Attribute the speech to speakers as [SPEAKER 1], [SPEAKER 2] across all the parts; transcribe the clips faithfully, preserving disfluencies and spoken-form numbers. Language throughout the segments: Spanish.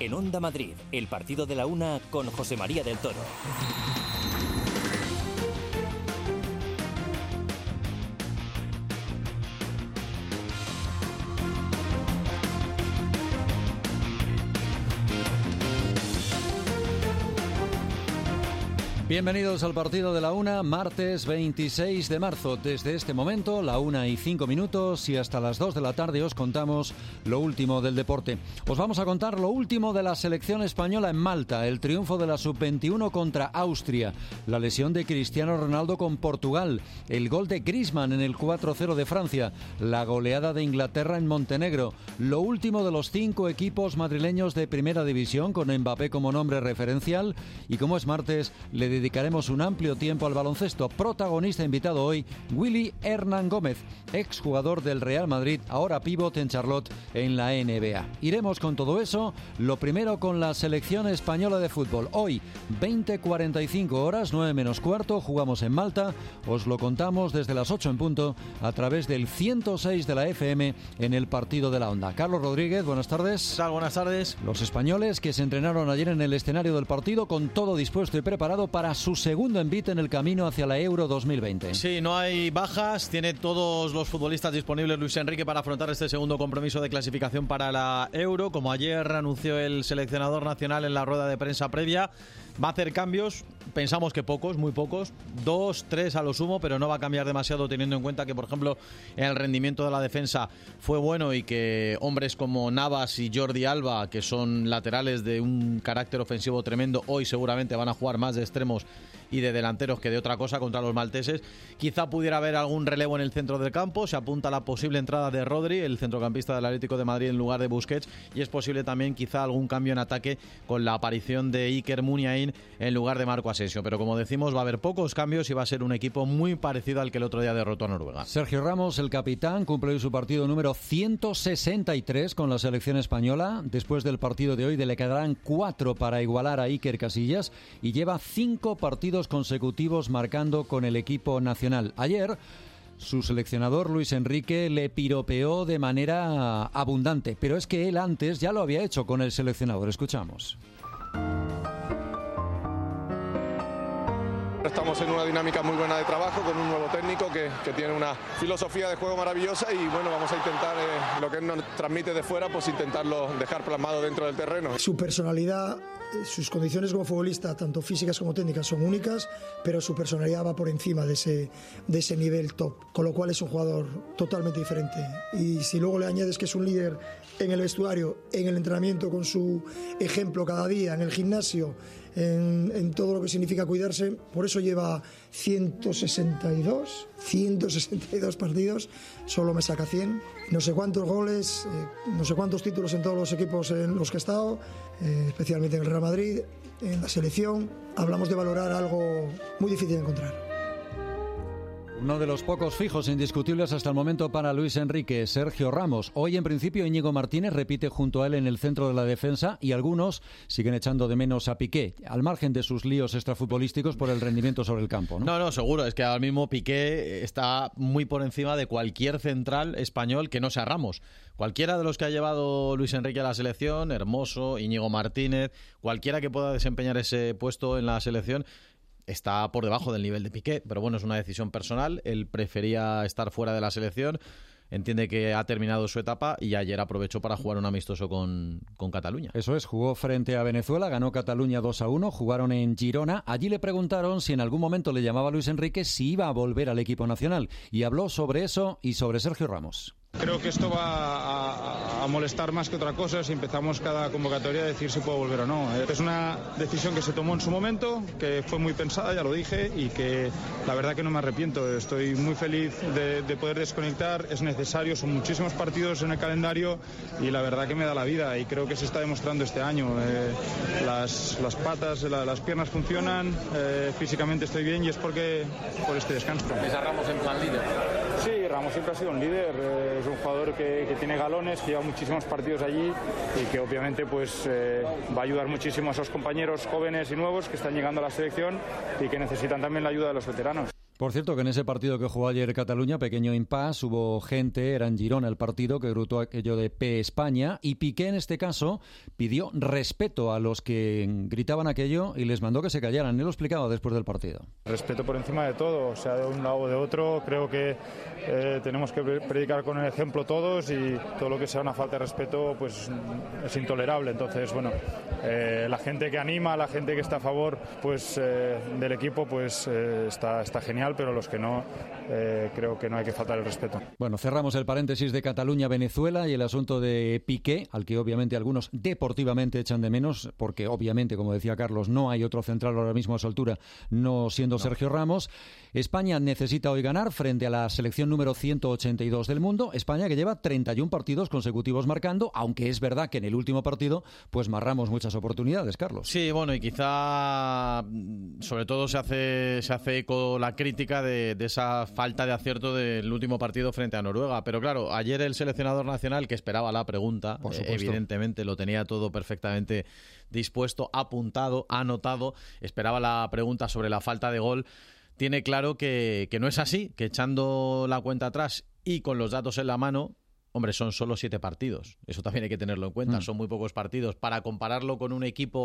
[SPEAKER 1] En Onda Madrid, el partido de la una con José María del Toro.
[SPEAKER 2] Bienvenidos al partido de la una, martes veintiséis de marzo. Desde este momento, la una y cinco minutos, y hasta las dos de la tarde os contamos lo último del deporte. Os vamos a contar lo último de la selección española en Malta, el triunfo de la sub veintiuno contra Austria, la lesión de Cristiano Ronaldo con Portugal, el gol de Griezmann en el cuatro cero de Francia, la goleada de Inglaterra en Montenegro, lo último de los cinco equipos madrileños de primera división con Mbappé como nombre referencial, y como es martes, le dedicaremos un amplio tiempo al baloncesto. Protagonista invitado hoy, Willy Hernán Gómez, exjugador del Real Madrid, ahora pívot en Charlotte en la N B A. Iremos con todo eso, lo primero con la selección española de fútbol. Hoy, veinte cuarenta y cinco horas, nueve menos cuarto, jugamos en Malta. Os lo contamos desde las ocho en punto a través del ciento seis de la F M en el partido de la Onda. Carlos Rodríguez, buenas tardes.
[SPEAKER 3] ¿Qué tal? Buenas tardes.
[SPEAKER 2] Los españoles que se entrenaron ayer en el escenario del partido con todo dispuesto y preparado para su segundo envite en el camino hacia la Euro dos mil veinte.
[SPEAKER 3] Sí, no hay bajas, tiene todos los futbolistas disponibles Luis Enrique para afrontar este segundo compromiso de clasificación para la Euro. Como ayer anunció el seleccionador nacional en la rueda de prensa previa, va a hacer cambios, pensamos que pocos, muy pocos, dos, tres a lo sumo, pero no va a cambiar demasiado teniendo en cuenta que, por ejemplo, el rendimiento de la defensa fue bueno y que hombres como Navas y Jordi Alba, que son laterales de un carácter ofensivo tremendo, hoy seguramente van a jugar más de extremos y de delanteros que de otra cosa contra los malteses. Quizá pudiera haber algún relevo en el centro del campo, se apunta la posible entrada de Rodri, el centrocampista del Atlético de Madrid, en lugar de Busquets, y es posible también quizá algún cambio en ataque con la aparición de Iker Muniain en lugar de Marco Asensio. Pero como decimos, va a haber pocos cambios y va a ser un equipo muy parecido al que el otro día derrotó a Noruega.
[SPEAKER 2] Sergio Ramos, el capitán, cumple hoy su partido número ciento sesenta y tres con la selección española. Después del partido de hoy le quedarán cuatro para igualar a Iker Casillas, y lleva cinco partidos consecutivos marcando con el equipo nacional. Ayer, su seleccionador Luis Enrique le piropeó de manera abundante, pero es que él antes ya lo había hecho con el seleccionador. Escuchamos.
[SPEAKER 4] Estamos en una dinámica muy buena de trabajo con un nuevo técnico que, que tiene una filosofía de juego maravillosa, y bueno, vamos a intentar eh, lo que él nos transmite de fuera, pues intentarlo dejar plasmado dentro del terreno.
[SPEAKER 5] Su personalidad, sus condiciones como futbolista, tanto físicas como técnicas, son únicas, pero su personalidad va por encima de ese, de ese nivel top, con lo cual es un jugador totalmente diferente. Y si luego le añades que es un líder en el vestuario, en el entrenamiento, con su ejemplo cada día, en el gimnasio, en, en todo lo que significa cuidarse, por eso lleva ciento sesenta y dos partidos, solo me saca cien, no sé cuántos goles, eh, no sé cuántos títulos en todos los equipos en los que he estado, eh, especialmente en el Real Madrid, en la selección. Hablamos de valorar algo muy difícil de encontrar.
[SPEAKER 2] Uno de los pocos fijos indiscutibles hasta el momento para Luis Enrique, Sergio Ramos. Hoy, en principio, Íñigo Martínez repite junto a él en el centro de la defensa, y algunos siguen echando de menos a Piqué, al margen de sus líos extrafutbolísticos por el rendimiento sobre el campo, ¿no?
[SPEAKER 3] No, no, seguro. Es que ahora mismo Piqué está muy por encima de cualquier central español que no sea Ramos. Cualquiera de los que ha llevado Luis Enrique a la selección, Hermoso, Íñigo Martínez, cualquiera que pueda desempeñar ese puesto en la selección, está por debajo del nivel de Piqué, pero bueno, es una decisión personal. Él prefería estar fuera de la selección, entiende que ha terminado su etapa, y ayer aprovechó para jugar un amistoso con, con Cataluña.
[SPEAKER 2] Eso es, jugó frente a Venezuela, ganó Cataluña dos a uno, jugaron en Girona. Allí le preguntaron si en algún momento le llamaba a Luis Enrique si iba a volver al equipo nacional, y habló sobre eso y sobre Sergio Ramos.
[SPEAKER 6] Creo que esto va a, a molestar más que otra cosa si empezamos cada convocatoria a decir si puedo volver o no. Es una decisión que se tomó en su momento, que fue muy pensada, ya lo dije, y que la verdad que no me arrepiento. Estoy muy feliz de, de poder desconectar, es necesario, son muchísimos partidos en el calendario y la verdad que me da la vida, y creo que se está demostrando este año. Eh, las, las patas, la, las piernas funcionan, eh, físicamente estoy bien, y es porque por este descanso.
[SPEAKER 7] ¿Es a Ramos en plan líder?
[SPEAKER 6] Sí, Ramos siempre ha sido un líder. Eh, es un jugador que, que tiene galones, que lleva muchísimos partidos allí, y que obviamente pues eh, va a ayudar muchísimo a esos compañeros jóvenes y nuevos que están llegando a la selección y que necesitan también la ayuda de los veteranos.
[SPEAKER 2] Por cierto, que en ese partido que jugó ayer Cataluña, pequeño impasse, hubo gente, era en Girona el partido, que gritó aquello de P España, y Piqué en este caso pidió respeto a los que gritaban aquello y les mandó que se callaran. Él lo explicaba después del partido.
[SPEAKER 6] Respeto por encima de todo, o sea, de un lado o de otro. Creo que eh, tenemos que predicar con el ejemplo todos, y todo lo que sea una falta de respeto pues es intolerable. Entonces, bueno, eh, la gente que anima, la gente que está a favor pues eh, del equipo, pues eh, está, está genial, pero los que no, eh, creo que no hay que faltar el respeto.
[SPEAKER 2] Bueno, cerramos el paréntesis de Cataluña-Venezuela y el asunto de Piqué, al que obviamente algunos deportivamente echan de menos, porque obviamente, como decía Carlos, no hay otro central ahora mismo a su altura, no siendo no. Sergio Ramos. España necesita hoy ganar frente a la selección número ciento ochenta y dos del mundo. España que lleva treinta y un partidos consecutivos marcando, aunque es verdad que en el último partido pues marramos muchas oportunidades, Carlos.
[SPEAKER 3] Sí, bueno, y quizá sobre todo se hace, se hace eco la crítica De, de esa falta de acierto del último partido frente a Noruega. Pero claro, ayer el seleccionador nacional, que esperaba la pregunta, eh, evidentemente lo tenía todo perfectamente dispuesto, apuntado, anotado, esperaba la pregunta sobre la falta de gol, tiene claro que, que no es así, que echando la cuenta atrás y con los datos en la mano, hombre, son solo siete partidos. Eso también hay que tenerlo en cuenta, mm. son muy pocos partidos. Para compararlo con un equipo,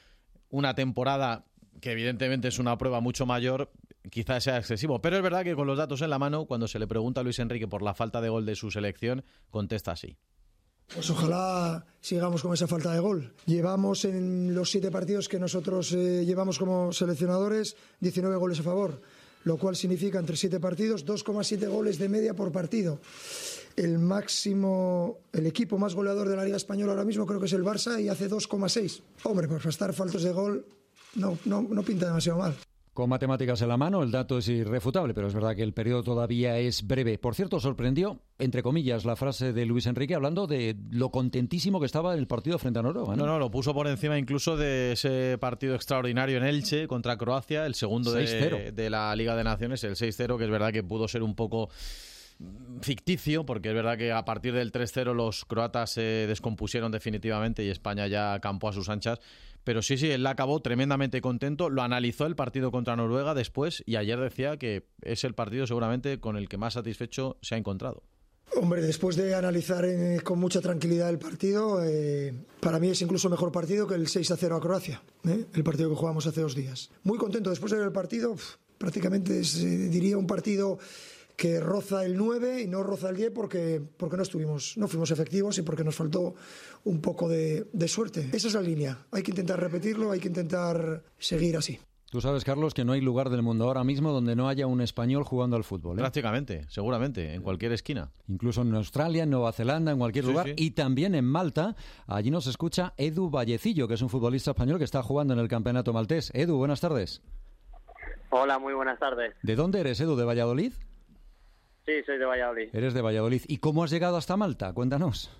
[SPEAKER 3] una temporada que evidentemente es una prueba mucho mayor, quizás sea excesivo. Pero es verdad que con los datos en la mano, cuando se le pregunta a Luis Enrique por la falta de gol de su selección, contesta así.
[SPEAKER 5] Pues ojalá sigamos con esa falta de gol. Llevamos en los siete partidos que nosotros eh, llevamos como seleccionadores diecinueve goles a favor, lo cual significa entre siete partidos dos coma siete goles de media por partido. El máximo, el equipo más goleador de la Liga Española ahora mismo creo que es el Barça y hace dos coma seis. Hombre, pues para estar faltos de gol no, no, no pinta demasiado mal.
[SPEAKER 2] Con matemáticas en la mano, el dato es irrefutable, pero es verdad que el periodo todavía es breve. Por cierto, sorprendió, entre comillas, la frase de Luis Enrique hablando de lo contentísimo que estaba el partido frente a Noruega, ¿no?
[SPEAKER 3] No, no, lo puso por encima incluso de ese partido extraordinario en Elche contra Croacia, el segundo de, de la Liga de Naciones, el seis cero, que es verdad que pudo ser un poco ficticio, porque es verdad que a partir del tres cero los croatas se descompusieron definitivamente y España ya acampó a sus anchas. Pero sí, sí, él acabó tremendamente contento, lo analizó el partido contra Noruega después y ayer decía que es el partido seguramente con el que más satisfecho se ha encontrado.
[SPEAKER 5] Hombre, después de analizar eh, con mucha tranquilidad el partido, eh, para mí es incluso mejor partido que el seis a cero a Croacia, ¿eh? El partido que jugamos hace dos días. Muy contento después de ver el partido, pff, prácticamente es, eh, diría un partido que roza el nueve y no roza el diez porque, porque no estuvimos, no fuimos efectivos y porque nos faltó un poco de, de suerte. Esa es la línea. Hay que intentar repetirlo, hay que intentar seguir así.
[SPEAKER 2] Tú sabes, Carlos, que no hay lugar del mundo ahora mismo donde no haya un español jugando al fútbol, ¿eh?
[SPEAKER 3] Prácticamente, seguramente, en cualquier esquina.
[SPEAKER 2] Incluso en Australia, en Nueva Zelanda, en cualquier sí, lugar. Sí. Y también en Malta. Allí nos escucha Edu Vallecillo, que es un futbolista español que está jugando en el campeonato maltés. Edu, buenas tardes.
[SPEAKER 7] Hola, muy buenas tardes.
[SPEAKER 2] ¿De dónde eres, Edu? ¿De Valladolid?
[SPEAKER 7] Sí, soy de Valladolid.
[SPEAKER 2] Eres de Valladolid. ¿Y cómo has llegado hasta Malta? Cuéntanos.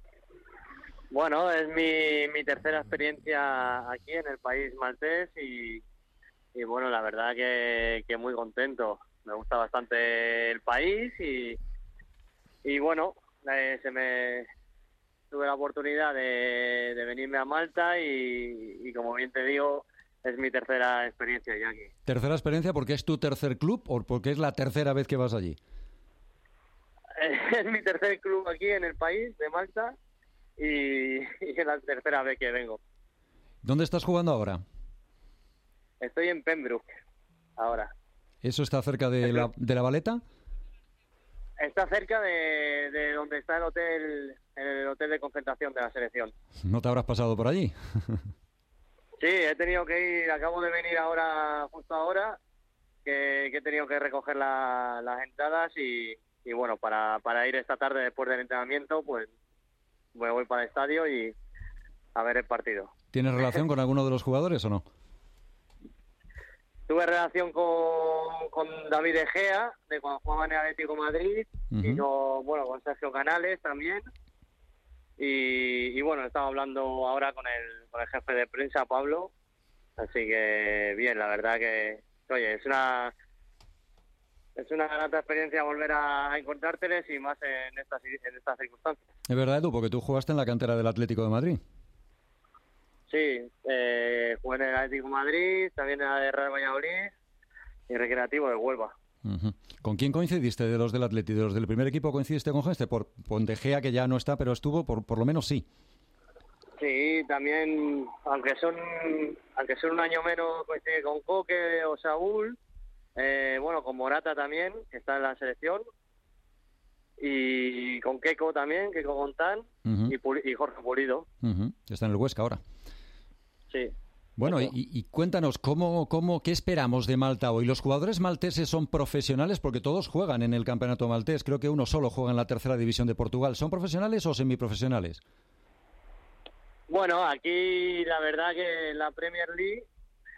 [SPEAKER 7] Bueno, es mi, mi tercera experiencia aquí en el país maltés y, y bueno, la verdad que, que muy contento. Me gusta bastante el país y, y bueno, eh, se me tuve la oportunidad de, de venirme a Malta y, y como bien te digo, es mi tercera experiencia ya aquí. ¿Tercera
[SPEAKER 2] experiencia porque es tu tercer club o porque es la tercera vez que vas allí?
[SPEAKER 7] Es mi tercer club aquí en el país de Malta y, y es la tercera vez que vengo.
[SPEAKER 2] ¿Dónde estás jugando ahora?
[SPEAKER 7] Estoy en Pembroke ahora.
[SPEAKER 2] ¿Eso está cerca de la, de la Valeta?
[SPEAKER 7] Está cerca de, de donde está el hotel, el hotel de concentración de la selección.
[SPEAKER 2] ¿No te habrás pasado por allí?
[SPEAKER 7] Sí, he tenido que ir, acabo de venir ahora, justo ahora, que, que he tenido que recoger la, las entradas y, y bueno, para, para ir esta tarde después del entrenamiento, pues me voy para el estadio y a ver el partido.
[SPEAKER 2] ¿Tienes relación con alguno de los jugadores o no?
[SPEAKER 7] Tuve relación con, con David De Gea, de cuando jugaba en el Atlético de Madrid, uh-huh. y con, bueno, con Sergio Canales también. Y, y bueno, estaba hablando ahora con el, con el jefe de prensa, Pablo. Así que bien, la verdad que, oye, es una es una grata experiencia volver a, a encontrárteles y más en estas, en estas circunstancias.
[SPEAKER 2] Es verdad, Edu, porque tú jugaste en la cantera del Atlético de Madrid.
[SPEAKER 7] Sí, eh, jugué en el Atlético de Madrid, también en la de Real Valladolid y Recreativo de Huelva.
[SPEAKER 2] Uh-huh. ¿Con quién coincidiste de los del Atleti? ¿De los del primer equipo coincidiste con gente? Por De Gea, que ya no está, pero estuvo, por, por lo menos sí.
[SPEAKER 7] Sí, también, aunque son aunque son un año menos, coincide con Coque o Saúl, eh, bueno, con Morata también, que está en la selección, y con Keco también, Keco Gontán, uh-huh. y, Pul- y Jorge Pulido.
[SPEAKER 2] Uh-huh. Está en el Huesca ahora.
[SPEAKER 7] Sí.
[SPEAKER 2] Bueno, y, y cuéntanos, ¿cómo, cómo, ¿qué esperamos de Malta hoy? ¿Los jugadores malteses son profesionales? Porque todos juegan en el campeonato maltés. Creo que uno solo juega en la tercera división de Portugal. ¿Son profesionales o semiprofesionales?
[SPEAKER 7] Bueno, aquí la verdad que en la Premier League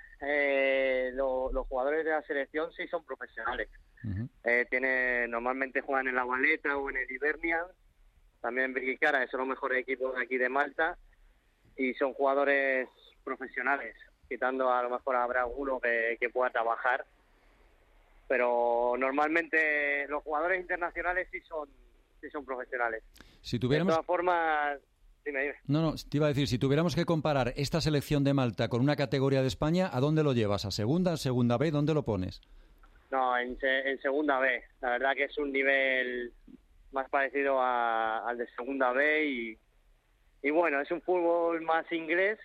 [SPEAKER 7] eh, lo, los jugadores de la selección sí son profesionales. Uh-huh. Eh, tiene, normalmente juegan en la Valeta o en el Hibernian, también en Birkirkara, que son los mejores equipos de aquí de Malta, y son jugadores profesionales, quitando a lo mejor habrá alguno que, que pueda trabajar, pero normalmente los jugadores internacionales sí son sí son profesionales.
[SPEAKER 2] Si tuviéramos...
[SPEAKER 7] De todas formas, dime, dime.
[SPEAKER 2] No, no, te iba a decir, si tuviéramos que comparar esta selección de Malta con una categoría de España, ¿a dónde lo llevas? ¿A segunda, segunda B? ¿Dónde lo pones?
[SPEAKER 7] No, en, en segunda B. La verdad que es un nivel más parecido a, al de segunda B y, y bueno, es un fútbol más inglés,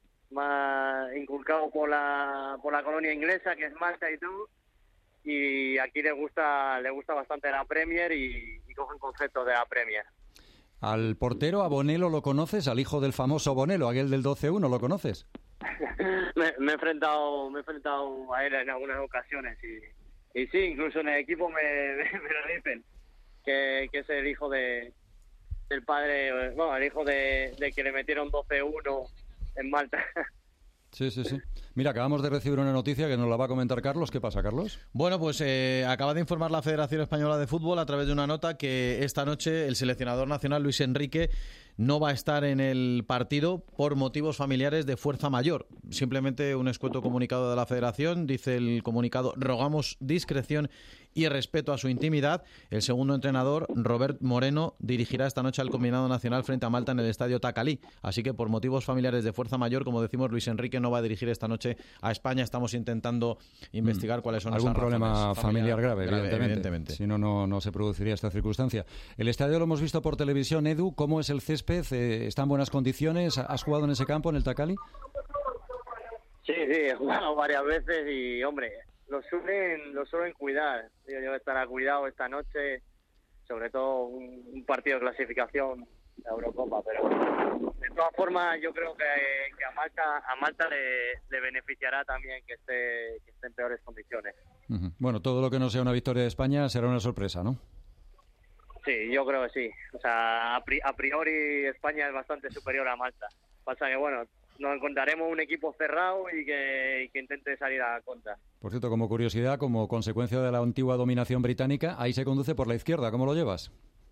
[SPEAKER 7] más inculcado por la por la colonia inglesa, que es Malta y todo, y aquí le gusta le gusta bastante la Premier y, y cogen conceptos de la Premier.
[SPEAKER 2] Al portero, a Bonello, ¿lo conoces? Al hijo del famoso Bonello, aquel del doce uno, ¿lo conoces?
[SPEAKER 7] me, me he enfrentado me he enfrentado a él en algunas ocasiones y, y sí, incluso en el equipo me, me, me lo dicen, que, que es el hijo de del padre, bueno, el hijo de, de que le metieron doce uno en Malta.
[SPEAKER 2] Sí, sí, sí. Mira, acabamos de recibir una noticia que nos la va a comentar Carlos. ¿Qué pasa, Carlos?
[SPEAKER 3] Bueno, pues eh, acaba de informar la Federación Española de Fútbol a través de una nota que esta noche el seleccionador nacional Luis Enrique no va a estar en el partido por motivos familiares de fuerza mayor. Simplemente un escueto comunicado de la Federación. Dice el comunicado: rogamos discreción y respeto a su intimidad. El segundo entrenador, Robert Moreno, dirigirá esta noche al combinado nacional frente a Malta en el estadio Tacalí. Así que por motivos familiares de fuerza mayor, como decimos, Luis Enrique no va a dirigir esta noche a España. Estamos intentando investigar mm. cuáles son
[SPEAKER 2] algún
[SPEAKER 3] esas
[SPEAKER 2] problema
[SPEAKER 3] razones.
[SPEAKER 2] familiar grave,
[SPEAKER 3] grave
[SPEAKER 2] evidentemente.
[SPEAKER 3] evidentemente.
[SPEAKER 2] Si no, no, no se produciría esta circunstancia. El estadio lo hemos visto por televisión. Edu, ¿cómo es el césped? Eh, ¿Está en buenas condiciones? ¿Has jugado en ese campo, en el Tacalí?
[SPEAKER 7] Sí, sí, he jugado varias veces y, hombre, lo suelen, lo suelen cuidar. Yo, yo estará cuidado esta noche, sobre todo un, un partido de clasificación de Eurocopa, pero de todas formas yo creo que, que a Malta a Malta le, le beneficiará también que esté, que esté en peores condiciones.
[SPEAKER 2] Uh-huh. Bueno, todo lo que no sea una victoria de España será una sorpresa, ¿no?
[SPEAKER 7] Sí, yo creo que sí. O sea, a, pri- a priori España es bastante superior a Malta. Pasa que, bueno, nos encontraremos un equipo cerrado y que, y que intente salir a la contra.
[SPEAKER 2] Por cierto, como curiosidad, como consecuencia de la antigua dominación británica, ahí se conduce por la izquierda. ¿Cómo lo llevas?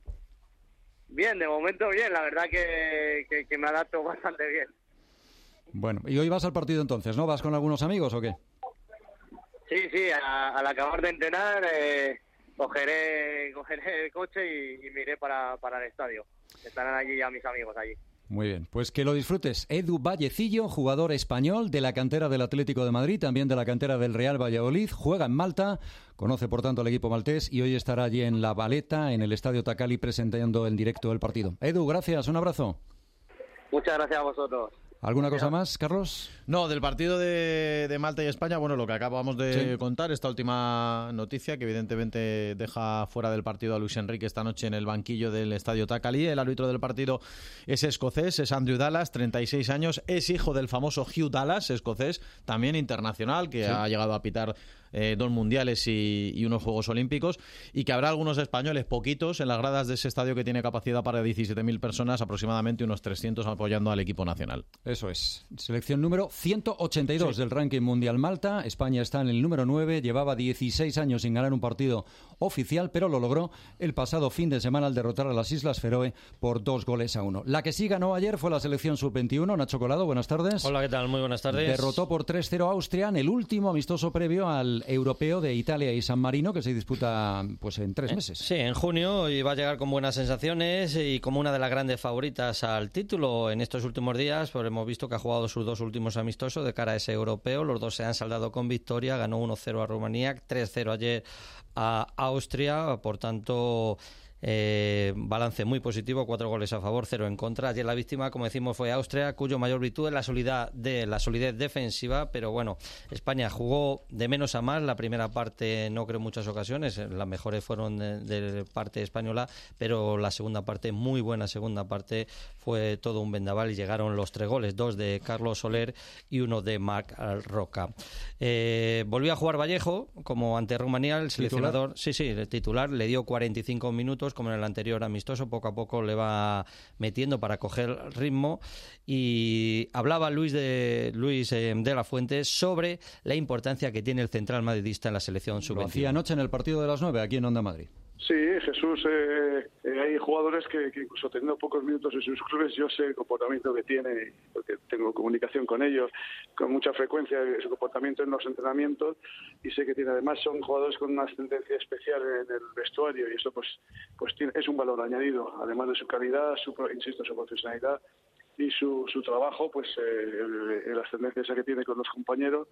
[SPEAKER 7] Bien, de momento bien. La verdad que, que, que me adapto bastante bien.
[SPEAKER 2] Bueno, y hoy vas al partido entonces, ¿no? ¿Vas con algunos amigos o qué?
[SPEAKER 7] Sí, sí. A, al acabar de entrenar eh, cogeré, cogeré el coche y, y me iré para, para el estadio. Estarán allí ya mis amigos allí.
[SPEAKER 2] Muy bien, pues que lo disfrutes. Edu Vallecillo, jugador español de la cantera del Atlético de Madrid, también de la cantera del Real Valladolid, juega en Malta, conoce por tanto al equipo maltés y hoy estará allí en La Valeta, en el Estadio Tacalí, presentando en directo el partido. Edu, gracias, un abrazo.
[SPEAKER 7] Muchas gracias a vosotros.
[SPEAKER 2] ¿Alguna cosa más, Carlos?
[SPEAKER 3] No, del partido de, de Malta y España, bueno, lo que acabamos de
[SPEAKER 2] sí.
[SPEAKER 3] contar, esta última noticia que evidentemente deja fuera del partido a Luis Enrique esta noche en el banquillo del Estadio Tacalí. El árbitro del partido es escocés, es Andrew Dallas, treinta y seis años, es hijo del famoso Hugh Dallas, escocés, también internacional, que sí. ha llegado a pitar Eh, dos mundiales y, y unos Juegos Olímpicos, y que habrá algunos españoles, poquitos, en las gradas de ese estadio que tiene capacidad para diecisiete mil personas, aproximadamente unos trescientos apoyando al equipo nacional.
[SPEAKER 2] Eso es. Selección número ciento ochenta y dos sí. del ranking mundial Malta. España está en el número nueve, llevaba dieciséis años sin ganar un partido oficial, pero lo logró el pasado fin de semana al derrotar a las Islas Feroe por dos goles a uno. La que sí ganó ayer fue la selección sub veintiuno. Nacho Colado, buenas tardes.
[SPEAKER 8] Hola, ¿qué tal? Muy buenas tardes.
[SPEAKER 2] Derrotó por tres cero a Austria en el último amistoso previo al al europeo de Italia y San Marino, que se disputa pues en tres meses.
[SPEAKER 8] Sí, en junio, y va a llegar con buenas sensaciones y como una de las grandes favoritas al título en estos últimos días, pues hemos visto que ha jugado sus dos últimos amistosos de cara a ese europeo. Los dos se han saldado con victoria, ganó uno cero a Rumanía, tres cero ayer a Austria, por tanto... Eh, balance muy positivo, cuatro goles a favor, cero en contra. Ayer la víctima, como decimos, fue Austria, cuyo mayor virtud es la solidez, de, la solidez defensiva, pero bueno, España jugó de menos a más. La primera parte no creo en muchas ocasiones, las mejores fueron de, de parte española, pero la segunda parte, muy buena segunda parte, fue todo un vendaval y llegaron los tres goles, dos de Carlos Soler y uno de Marc Roca. Eh, volvió a jugar Vallejo, como ante Rumanía, el seleccionador, sí, sí, el titular, le dio cuarenta y cinco minutos, como en el anterior amistoso, poco a poco le va metiendo para coger ritmo. Y hablaba Luis de Luis eh, de la Fuente sobre la importancia que tiene el central madridista en la selección sub veintiuno.
[SPEAKER 2] Lo hacía anoche en el partido de las nueve, aquí en Onda Madrid.
[SPEAKER 9] Sí, Jesús, eh, eh, hay jugadores que, que incluso teniendo pocos minutos en sus clubes, yo sé el comportamiento que tiene, porque tengo comunicación con ellos con mucha frecuencia, su comportamiento en los entrenamientos, y sé que tiene, además son jugadores con una ascendencia especial en el vestuario, y eso pues pues tiene, es un valor añadido, además de su calidad, su, insisto, su profesionalidad y su, su trabajo, pues eh, la ascendencia esa que tiene con los compañeros,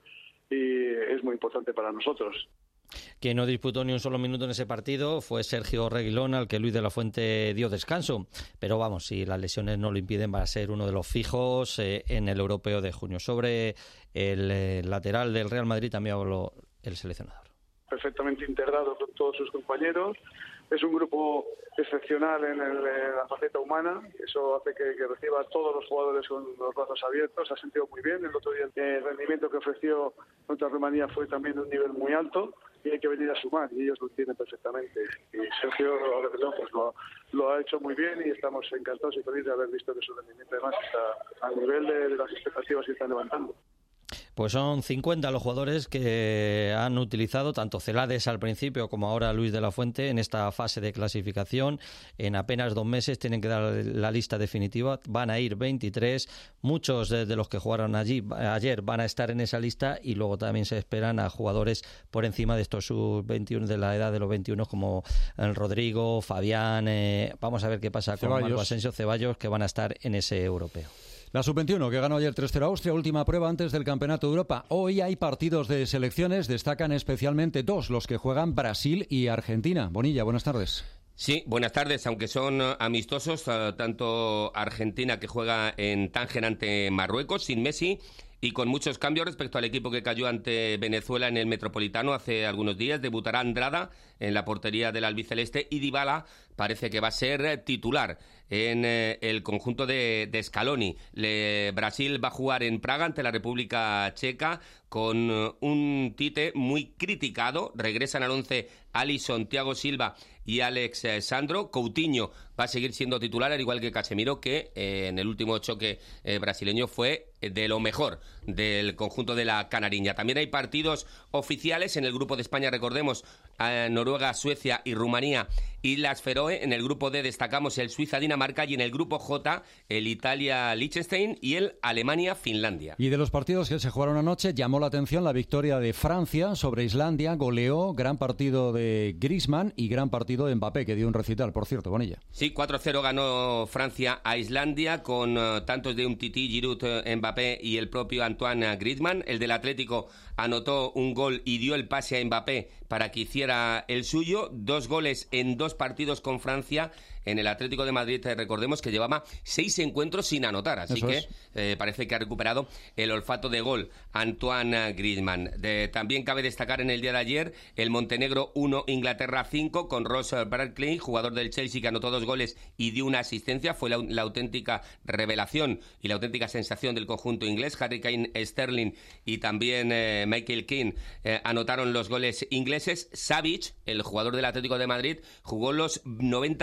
[SPEAKER 9] y es muy importante para nosotros.
[SPEAKER 8] Quien no disputó ni un solo minuto en ese partido fue Sergio Reguilón, al que Luis de la Fuente dio descanso. Pero vamos, si las lesiones no lo impiden, va a ser uno de los fijos eh, en el europeo de junio. Sobre el eh, lateral del Real Madrid también habló el seleccionador.
[SPEAKER 9] Perfectamente integrado con todos sus compañeros. Es un grupo excepcional en, el, en la faceta humana. Eso hace que, que reciba a todos los jugadores con los brazos abiertos. Se ha sentido muy bien. El otro día el rendimiento que ofreció contra Rumanía fue también de un nivel muy alto y hay que venir a sumar, y ellos lo tienen perfectamente. Y Sergio pues, lo, lo ha hecho muy bien y estamos encantados y felices de haber visto que su rendimiento además está a nivel de, de las expectativas que están levantando.
[SPEAKER 8] Pues son cincuenta los jugadores que han utilizado tanto Celades al principio como ahora Luis de la Fuente en esta fase de clasificación. En apenas dos meses tienen que dar la lista definitiva. Van a ir veintitrés. Muchos de, de los que jugaron allí ayer van a estar en esa lista, y luego también se esperan a jugadores por encima de estos sub veintiuno, de la edad de los veintiuno, como el Rodrigo, Fabián. Eh, vamos a ver qué pasa con Marco Asensio, Ceballos, que van a estar en ese europeo.
[SPEAKER 2] La sub veintiuno, que ganó ayer tres cero a Austria, última prueba antes del Campeonato de Europa. Hoy hay partidos de selecciones, destacan especialmente dos, los que juegan Brasil y Argentina. Bonilla, buenas tardes.
[SPEAKER 10] Sí, buenas tardes, aunque son amistosos, tanto Argentina, que juega en Tánger ante Marruecos, sin Messi, y con muchos cambios respecto al equipo que cayó ante Venezuela en el Metropolitano hace algunos días. Debutará Andrada en la portería del albiceleste y Dybala parece que va a ser titular en eh, el conjunto de, de Scaloni. Le, Brasil va a jugar en Praga ante la República Checa con uh, un Tite muy criticado. Regresan al once Alisson, Thiago Silva y Alex eh, Sandro. Coutinho va a seguir siendo titular, al igual que Casemiro, que eh, en el último choque eh, brasileño fue de lo mejor del conjunto de la Canariña. También hay partidos oficiales en el grupo de España, recordemos, eh, Noruega, Suecia y Rumanía, Islas Feroe. En el grupo D destacamos el Suiza-Dinamarca, y en el grupo J el Italia-Liechtenstein y el Alemania-Finlandia.
[SPEAKER 2] Y de los partidos que se jugaron anoche, llamó la atención la victoria de Francia sobre Islandia. Goleó, gran partido de Griezmann y gran partido de Mbappé, que dio un recital, por cierto, Bonilla.
[SPEAKER 10] Sí, cuatro cero ganó Francia a Islandia con uh, tantos de Umtiti, Giroud, uh, Mbappé y el propio Antoine Griezmann. El del Atlético anotó un gol y dio el pase a Mbappé para que hiciera el suyo. Dos goles en dos partidos con Francia. En el Atlético de Madrid, recordemos que llevaba seis encuentros sin anotar, así Eso que eh, parece que ha recuperado el olfato de gol Antoine Griezmann. De, también cabe destacar en el día de ayer el Montenegro uno, Inglaterra cinco, con Ross Barkley, jugador del Chelsea, que anotó dos goles y dio una asistencia. Fue la, la auténtica revelación y la auténtica sensación del conjunto inglés. Harry Kane, Sterling y también eh, Michael Keane eh, anotaron los goles ingleses. Savic, el jugador del Atlético de Madrid, jugó los noventa minutos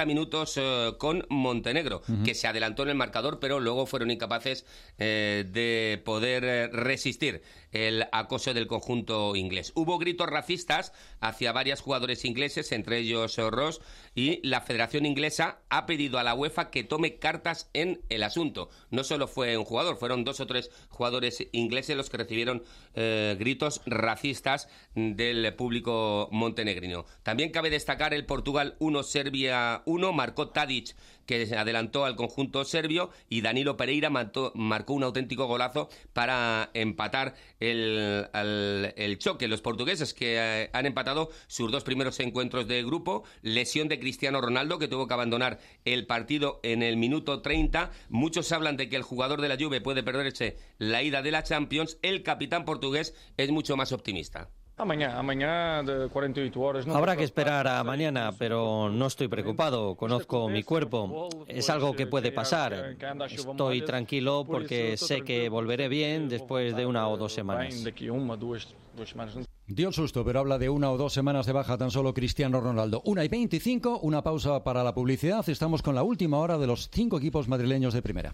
[SPEAKER 10] minutos eh, con Montenegro, uh-huh. que se adelantó en el marcador, pero luego fueron incapaces eh, de poder eh, resistir el acoso del conjunto inglés. Hubo gritos racistas hacia varios jugadores ingleses, entre ellos Ross, y la Federación Inglesa ha pedido a la UEFA que tome cartas en el asunto. No solo fue un jugador, fueron dos o tres jugadores ingleses los que recibieron eh, gritos racistas del público montenegrino. También cabe destacar el Portugal uno, Serbia uno, marcó Tadic, que adelantó al conjunto serbio, y Danilo Pereira mató, marcó un auténtico golazo para empatar el, el, el choque. Los portugueses, que eh, han empatado sus dos primeros encuentros de grupo. Lesión de Cristiano Ronaldo, que tuvo que abandonar el partido en el minuto treinta. Muchos hablan de que el jugador de la Juve puede perderse la ida de la Champions. El capitán portugués es mucho más optimista.
[SPEAKER 11] Amanhã, amanhã de cuarenta y ocho horas.
[SPEAKER 8] Habrá que esperar a mañana, pero no estoy preocupado. Conozco mi cuerpo. Es algo que puede pasar. Estoy tranquilo porque sé que volveré bien después de una o dos semanas.
[SPEAKER 2] Dio el susto, pero habla de una o dos semanas de baja tan solo Cristiano Ronaldo. Una y veinticinco, una pausa para la publicidad. Estamos con la última hora de los cinco equipos madrileños de primera.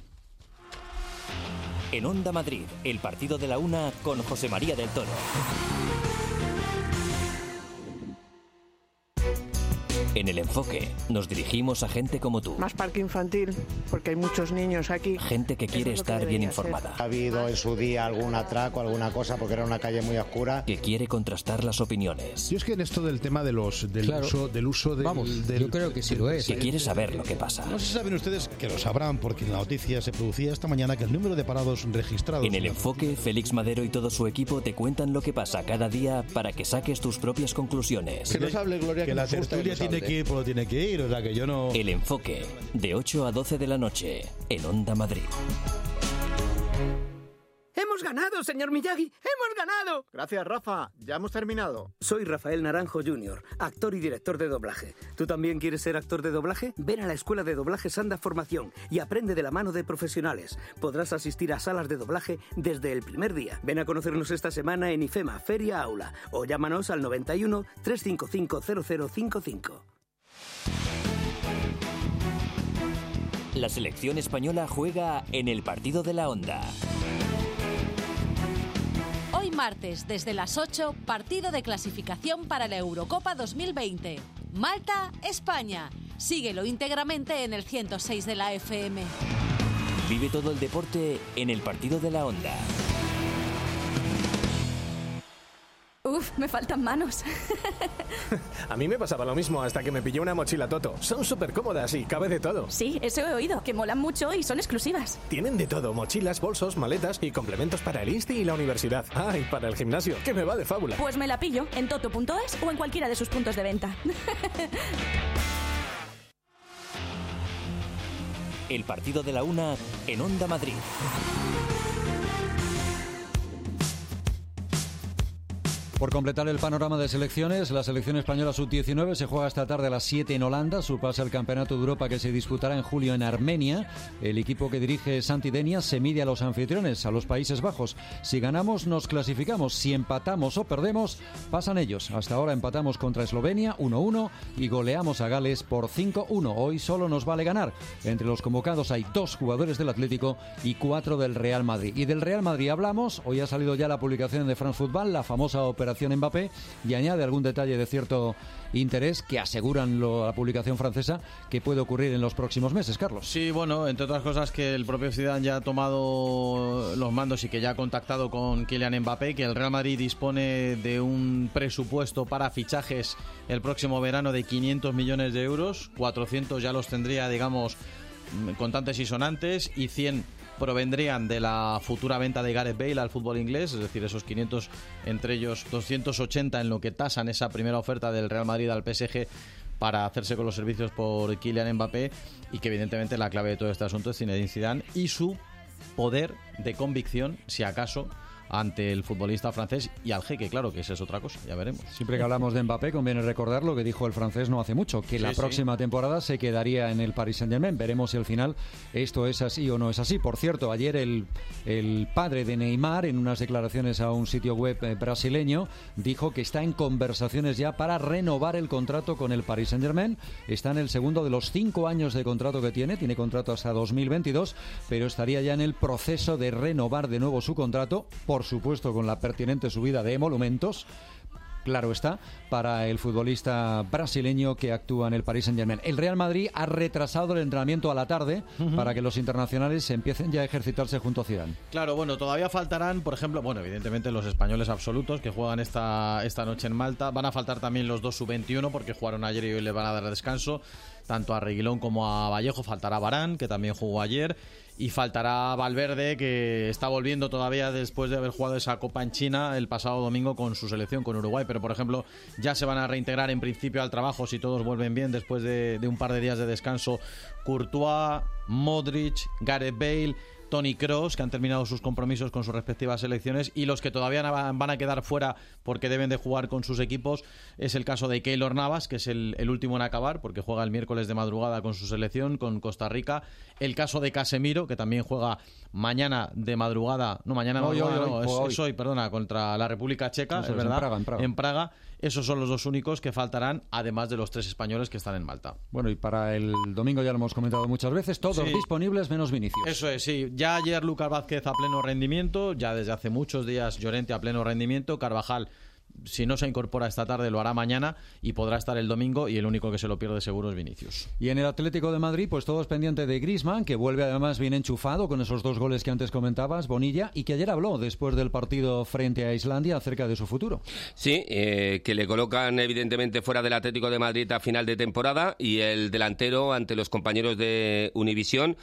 [SPEAKER 1] En Onda Madrid, el partido de la una con José María del Toro. En El Enfoque nos dirigimos a gente como tú.
[SPEAKER 12] Más parque infantil, porque hay muchos niños aquí.
[SPEAKER 1] Gente que quiere estar bien informada.
[SPEAKER 13] Ha habido en su día algún atraco, alguna cosa, porque era una calle muy oscura.
[SPEAKER 1] Que quiere contrastar las opiniones.
[SPEAKER 14] Yo es que en esto del tema de los del
[SPEAKER 15] claro.
[SPEAKER 14] uso del uso del,
[SPEAKER 15] Vamos,
[SPEAKER 14] del,
[SPEAKER 15] yo creo que sí lo es.
[SPEAKER 1] Que quiere saber lo que pasa.
[SPEAKER 14] No sé si saben ustedes, que lo sabrán, porque la noticia se producía esta mañana, que el número de parados registrados...
[SPEAKER 1] En El Enfoque, Félix Madero y todo su equipo te cuentan lo que pasa cada día para que saques tus propias conclusiones.
[SPEAKER 14] Que nos hable, Gloria, que, que la tertulia tiene que ir, pues tiene que ir, o sea que yo no...
[SPEAKER 1] El Enfoque, de ocho a doce de la noche, en Onda Madrid.
[SPEAKER 16] ¡Hemos ganado, señor Miyagi! ¡Hemos ganado!
[SPEAKER 17] Gracias, Rafa. Ya hemos terminado.
[SPEAKER 16] Soy Rafael Naranjo junior, actor y director de doblaje. ¿Tú también quieres ser actor de doblaje? Ven a la Escuela de Doblaje Sanda Formación y aprende de la mano de profesionales. Podrás asistir a salas de doblaje desde el primer día. Ven a conocernos esta semana en IFEMA, Feria Aula, o llámanos al noventa y uno, trescientos cincuenta y cinco, cero cero cincuenta y cinco.
[SPEAKER 1] La selección española juega en el partido de la Onda.
[SPEAKER 18] Hoy martes, desde las ocho, partido de clasificación para la Eurocopa dos mil veinte. Malta, España. Síguelo íntegramente en el ciento seis de la F M.
[SPEAKER 1] Vive todo el deporte en el partido de la Onda.
[SPEAKER 19] Uf, me faltan manos.
[SPEAKER 20] A mí me pasaba lo mismo hasta que me pillé una mochila Toto. Son súper cómodas y cabe de todo.
[SPEAKER 19] Sí, eso he oído, que molan mucho y son exclusivas.
[SPEAKER 20] Tienen de todo, mochilas, bolsos, maletas y complementos para el insti y la universidad. Ah, y para el gimnasio, que me va de fábula.
[SPEAKER 19] Pues me la pillo en toto punto es o en cualquiera de sus puntos de venta.
[SPEAKER 1] El partido de la una en Onda Madrid.
[SPEAKER 2] Por completar el panorama de selecciones, la selección española sub diecinueve se juega esta tarde a las siete en Holanda, su pase al Campeonato de Europa que se disputará en julio en Armenia. El equipo que dirige Santi Denias se mide a los anfitriones, a los Países Bajos. Si ganamos, nos clasificamos. Si empatamos o perdemos, pasan ellos. Hasta ahora empatamos contra Eslovenia uno uno y goleamos a Gales por cinco uno. Hoy solo nos vale ganar. Entre los convocados hay dos jugadores del Atlético y cuatro del Real Madrid. Y del Real Madrid hablamos. Hoy ha salido ya la publicación de France Football, la famosa operación Mbappé, y añade algún detalle de cierto interés que aseguran lo, la publicación francesa que puede ocurrir en los próximos meses, Carlos.
[SPEAKER 3] Sí, bueno, entre otras cosas que el propio Zidane ya ha tomado los mandos y que ya ha contactado con Kylian Mbappé, que el Real Madrid dispone de un presupuesto para fichajes el próximo verano de quinientos millones de euros, cuatrocientos ya los tendría, digamos, contantes y sonantes, y cien provendrían de la futura venta de Gareth Bale al fútbol inglés, es decir, esos quinientos, entre ellos doscientos ochenta en lo que tasan esa primera oferta del Real Madrid al P S G para hacerse con los servicios por Kylian Mbappé, y que evidentemente la clave de todo este asunto es Zinedine Zidane y su poder de convicción, si acaso ante el futbolista francés y al jeque, claro, que esa es otra cosa, ya veremos.
[SPEAKER 2] Siempre que hablamos de Mbappé conviene recordar lo que dijo el francés no hace mucho, que
[SPEAKER 3] sí,
[SPEAKER 2] la
[SPEAKER 3] sí.
[SPEAKER 2] próxima temporada se quedaría en el Paris Saint-Germain. Veremos si al final esto es así o no es así. Por cierto, ayer el, el padre de Neymar, en unas declaraciones a un sitio web eh, brasileño, dijo que está en conversaciones ya para renovar el contrato con el Paris Saint-Germain. Está en el segundo de los cinco años de contrato que tiene, tiene contrato hasta dos mil veintidós, pero estaría ya en el proceso de renovar de nuevo su contrato, por supuesto con la pertinente subida de emolumentos, claro está, para el futbolista brasileño que actúa en el Paris Saint-Germain. El Real Madrid ha retrasado el entrenamiento a la tarde uh-huh. para que los internacionales empiecen ya a ejercitarse junto a Zidane.
[SPEAKER 3] Claro, bueno, todavía faltarán, por ejemplo, bueno, evidentemente los españoles absolutos que juegan esta, esta noche en Malta. Van a faltar también los dos sub veintiuno porque jugaron ayer y hoy les van a dar descanso. Tanto a Reguilón como a Vallejo. Faltará Varane, que también jugó ayer. Y faltará Valverde, que está volviendo todavía después de haber jugado esa Copa en China el pasado domingo con su selección, con Uruguay. Pero, por ejemplo, ya se van a reintegrar en principio al trabajo si todos vuelven bien después de, de un par de días de descanso. Courtois, Modric, Gareth Bale, Toni Kroos, que han terminado sus compromisos con sus respectivas selecciones, y los que todavía van a quedar fuera porque deben de jugar con sus equipos es el caso de Keylor Navas, que es el, el último en acabar porque juega el miércoles de madrugada con su selección, con Costa Rica. El caso de Casemiro, que también juega mañana de madrugada, no, mañana de madrugada, hoy, hoy, no, hoy, es, es hoy, perdona, contra la República Checa, es verdad,
[SPEAKER 2] en Praga, en Praga.
[SPEAKER 3] En Praga. Esos son los dos únicos que faltarán, además de los tres españoles que están en Malta.
[SPEAKER 2] Bueno, y para el domingo ya lo hemos comentado muchas veces, todos sí. disponibles menos Vinicius.
[SPEAKER 3] Eso es, sí. Ya ayer Lucas Vázquez a pleno rendimiento, ya desde hace muchos días Llorente a pleno rendimiento, Carvajal, si no se incorpora esta tarde, lo hará mañana y podrá estar el domingo, y el único que se lo pierde seguro es Vinicius.
[SPEAKER 2] Y en el Atlético de Madrid, pues todo es pendiente de Griezmann, que vuelve además bien enchufado con esos dos goles que antes comentabas, Bonilla, y que ayer habló después del partido frente a Islandia acerca de su futuro.
[SPEAKER 10] Sí, eh, que le colocan evidentemente fuera del Atlético de Madrid a final de temporada, y el delantero, ante los compañeros de Univisión,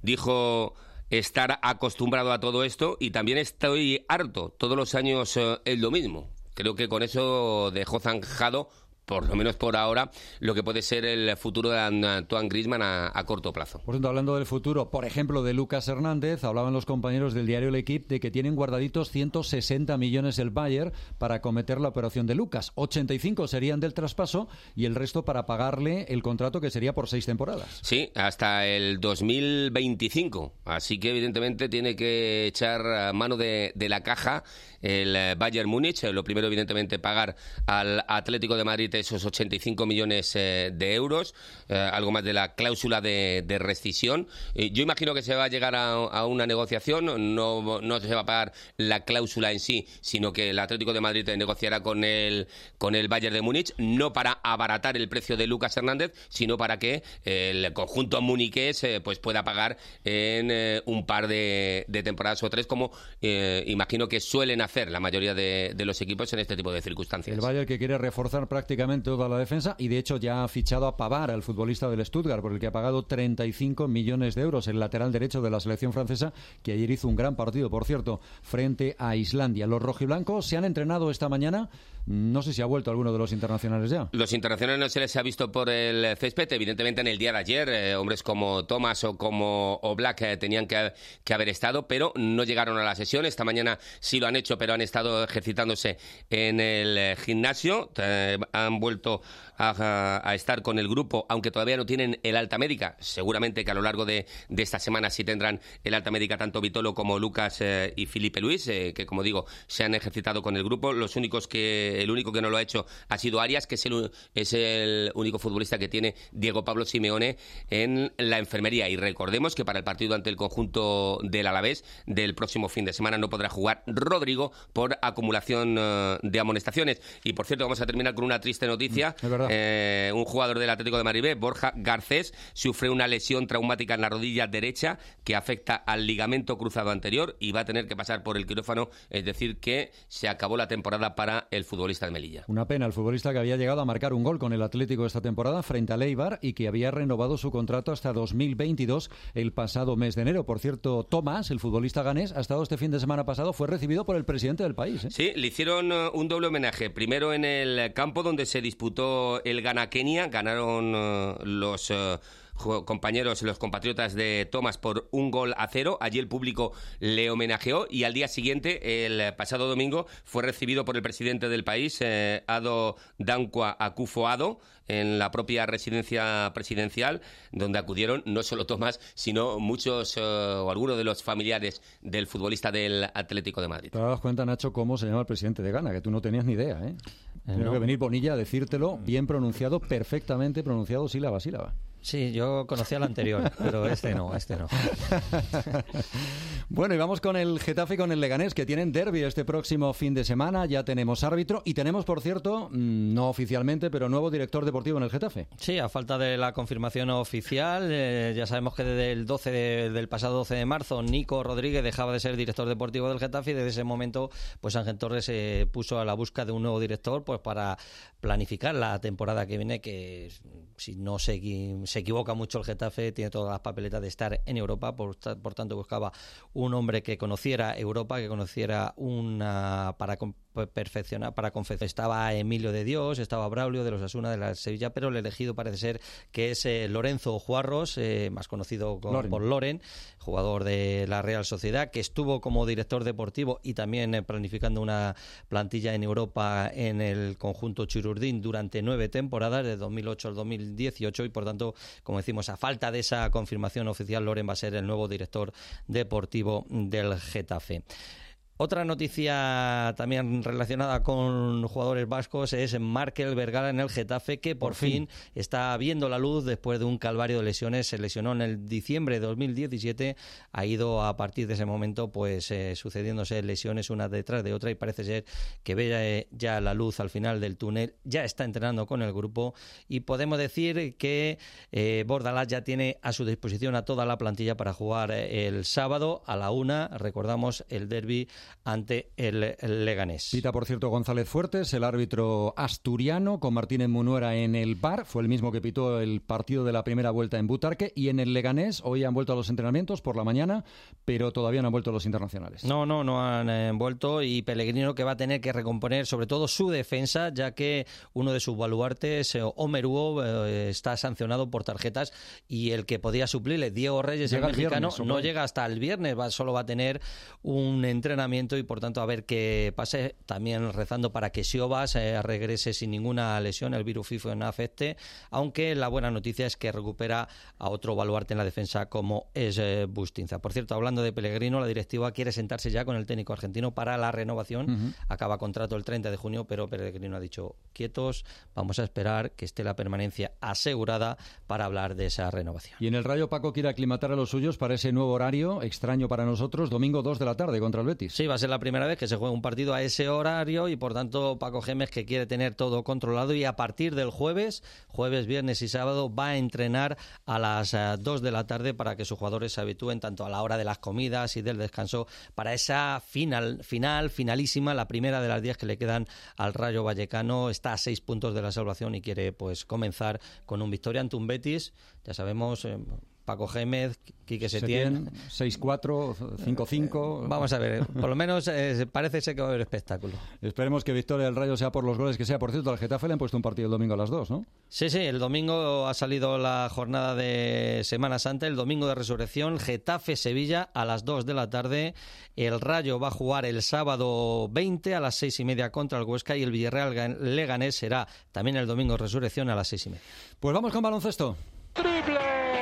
[SPEAKER 10] dijo estar acostumbrado a todo esto, y también estoy harto, todos los años eh, es lo mismo. Creo que con eso dejó zanjado, por lo menos por ahora, lo que puede ser el futuro de Antoine Griezmann a, a corto plazo.
[SPEAKER 2] Por cierto, hablando del futuro, por ejemplo, de Lucas Hernández, hablaban los compañeros del diario L'Equipe de que tienen guardaditos ciento sesenta millones el Bayern para acometer la operación de Lucas. ochenta y cinco serían del traspaso y el resto para pagarle el contrato, que sería por seis temporadas.
[SPEAKER 10] Sí, hasta el dos mil veinticinco. Así que evidentemente tiene que echar mano de, de la caja el Bayern Múnich. Lo primero, evidentemente, pagar al Atlético de Madrid esos ochenta y cinco millones eh, de euros, eh, algo más de la cláusula de, de rescisión. Eh, yo imagino que se va a llegar a, a una negociación, no, no se va a pagar la cláusula en sí, sino que el Atlético de Madrid negociará con el, con el Bayern de Múnich, no para abaratar el precio de Lucas Hernández, sino para que el conjunto muniqués eh, pues pueda pagar en eh, un par de, de temporadas o tres, como eh, imagino que suelen hacer la mayoría de, de los equipos en este tipo de circunstancias.
[SPEAKER 2] El Bayern, que quiere reforzar prácticamente toda la defensa, y de hecho ya ha fichado a Pavard, al futbolista del Stuttgart, por el que ha pagado treinta y cinco millones de euros, el lateral derecho de la selección francesa, que ayer hizo un gran partido, por cierto, frente a Islandia. Los rojiblancos se han entrenado esta mañana. No sé si ha vuelto alguno de los internacionales ya.
[SPEAKER 10] Los internacionales no se les ha visto por el césped. Evidentemente, en el día de ayer, eh, hombres como Thomas o como Oblak eh, tenían que, que haber estado, pero no llegaron a la sesión. Esta mañana sí lo han hecho, pero han estado ejercitándose en el eh, gimnasio. Eh, han vuelto a, a estar con el grupo, aunque todavía no tienen el alta médica. Seguramente que a lo largo de, de esta semana sí tendrán el alta médica tanto Vitolo como Lucas eh, y Filipe Luis, eh, que, como digo, se han ejercitado con el grupo. Los únicos que El único que no lo ha hecho ha sido Arias, que es el, es el único futbolista que tiene Diego Pablo Simeone en la enfermería. Y recordemos que para el partido ante el conjunto del Alavés del próximo fin de semana no podrá jugar Rodrigo por acumulación uh, de amonestaciones. Y por cierto, vamos a terminar con una triste noticia.
[SPEAKER 2] Es verdad.
[SPEAKER 10] Eh, un jugador del Atlético de Madrid B, Borja Garcés, sufre una lesión traumática en la rodilla derecha que afecta al ligamento cruzado anterior y va a tener que pasar por el quirófano. Es decir, que se acabó la temporada para el fútbol futbolista de Melilla.
[SPEAKER 2] Una pena, el futbolista que había llegado a marcar un gol con el Atlético esta temporada frente al Eibar y que había renovado su contrato hasta dos mil veintidós el pasado mes de enero. Por cierto, Tomás, el futbolista ganés, ha estado este fin de semana pasado, fue recibido por el presidente del país, ¿eh?
[SPEAKER 10] Sí, le hicieron uh, un doble homenaje. Primero en el campo donde se disputó el Ghana-Kenia, ganaron uh, los... Uh, compañeros, los compatriotas de Thomas por un gol a cero. Allí el público le homenajeó y al día siguiente, el pasado domingo, fue recibido por el presidente del país, eh, Ado Dankwa Akufo-Addo, en la propia residencia presidencial, donde acudieron no solo Tomás, sino muchos eh, o algunos de los familiares del futbolista del Atlético de Madrid.
[SPEAKER 2] ¿Te das cuenta, Nacho, cómo se llama el presidente de Ghana? Que tú no tenías ni idea, ¿eh? Tiene
[SPEAKER 8] no.
[SPEAKER 2] que venir Bonilla a decírtelo bien pronunciado, perfectamente pronunciado, sílaba a sílaba.
[SPEAKER 8] Sí, yo conocía el anterior, pero este no, este no.
[SPEAKER 2] Bueno, y vamos con el Getafe y con el Leganés, que tienen derbi este próximo fin de semana. Ya tenemos árbitro y tenemos, por cierto, no oficialmente, pero nuevo director deportivo en el Getafe.
[SPEAKER 8] Sí, a falta de la confirmación oficial, eh, ya sabemos que desde el doce de, del pasado doce de marzo, Nico Rodríguez dejaba de ser director deportivo del Getafe y desde ese momento, pues Ángel Torres se eh, puso a la busca de un nuevo director, pues para planificar la temporada que viene, que si no se, se equivoca mucho el Getafe, tiene todas las papeletas de estar en Europa, por, por tanto buscaba un hombre que conociera Europa, que conociera una para perfeccionar, para confeccionar. Estaba Emilio de Dios, estaba Braulio de los Asuna de la Sevilla, pero el elegido parece ser que es eh, Lorenzo Juarros, eh, más conocido con, Loren. por Loren, jugador de la Real Sociedad, que estuvo como director deportivo y también eh, planificando una plantilla en Europa en el conjunto Chirurdín durante nueve temporadas, de dos mil ocho al dos mil dieciocho, y por tanto, como decimos, a falta de esa confirmación oficial, Loren va a ser el nuevo director deportivo del Getafe. Otra noticia también relacionada con jugadores vascos es Markel Vergara en el Getafe, que por, por fin. fin está viendo la luz después de un calvario de lesiones. Se lesionó en el diciembre de dos mil diecisiete, ha ido a partir de ese momento pues eh, sucediéndose lesiones una detrás de otra y parece ser que ve eh, ya la luz al final del túnel. Ya está entrenando con el grupo y podemos decir que eh, Bordalás ya tiene a su disposición a toda la plantilla para jugar eh, el sábado a la una. Recordamos el derbi ante el, el Leganés.
[SPEAKER 2] Pita, por cierto, González Fuertes, el árbitro asturiano, con Martínez Munuera en el V A R. Fue el mismo que pitó el partido de la primera vuelta en Butarque. Y en el Leganés, hoy han vuelto a los entrenamientos por la mañana, pero todavía no han vuelto los internacionales.
[SPEAKER 8] No, no, no han eh, vuelto. Y Pellegrino, que va a tener que recomponer sobre todo su defensa, ya que uno de sus baluartes, eh, Omer Hugo, eh, está sancionado por tarjetas y el que podía suplirle, Diego Reyes, llega el mexicano, viernes, no llega hasta el viernes, va, solo va a tener un entrenamiento y por tanto a ver qué pase, también rezando para que Siobas eh, regrese sin ninguna lesión, el virus FIFO no afecte, aunque la buena noticia es que recupera a otro baluarte en la defensa como es eh, Bustinza. Por cierto, hablando de Pellegrino, la directiva quiere sentarse ya con el técnico argentino para la renovación. Uh-huh. Acaba contrato el treinta de junio, pero Pellegrino ha dicho quietos, vamos a esperar que esté la permanencia asegurada para hablar de esa renovación.
[SPEAKER 2] Y en el Rayo, Paco quiere aclimatar a los suyos para ese nuevo horario extraño para nosotros, domingo dos de la tarde contra el Betis.
[SPEAKER 8] Sí, va a ser la primera vez que se juega un partido a ese horario y por tanto Paco Gémez, que quiere tener todo controlado, y a partir del jueves, jueves, viernes y sábado va a entrenar a las uh, dos de la tarde para que sus jugadores se habitúen tanto a la hora de las comidas y del descanso para esa final, final, finalísima, la primera de las diez que le quedan al Rayo Vallecano. Está a seis puntos de la salvación y quiere pues comenzar con un victoria ante un Betis, ya sabemos... Eh, Paco Gémez, Quique Setién,
[SPEAKER 2] seis cuatro, cinco cinco.
[SPEAKER 8] Vamos a ver, por lo menos eh, parece ser que va a haber espectáculo.
[SPEAKER 2] Esperemos que victoria del Rayo sea por los goles que sea. Por cierto, al Getafe le han puesto un partido el domingo a las dos, ¿no?
[SPEAKER 8] Sí, sí, el domingo ha salido la jornada de Semana Santa, el domingo de Resurrección, Getafe-Sevilla a las dos de la tarde. El Rayo va a jugar el sábado veinte a las seis y media contra el Huesca y el Villarreal Leganés será también el domingo de Resurrección a las seis y media.
[SPEAKER 2] Pues vamos con baloncesto.
[SPEAKER 6] ¡Triple!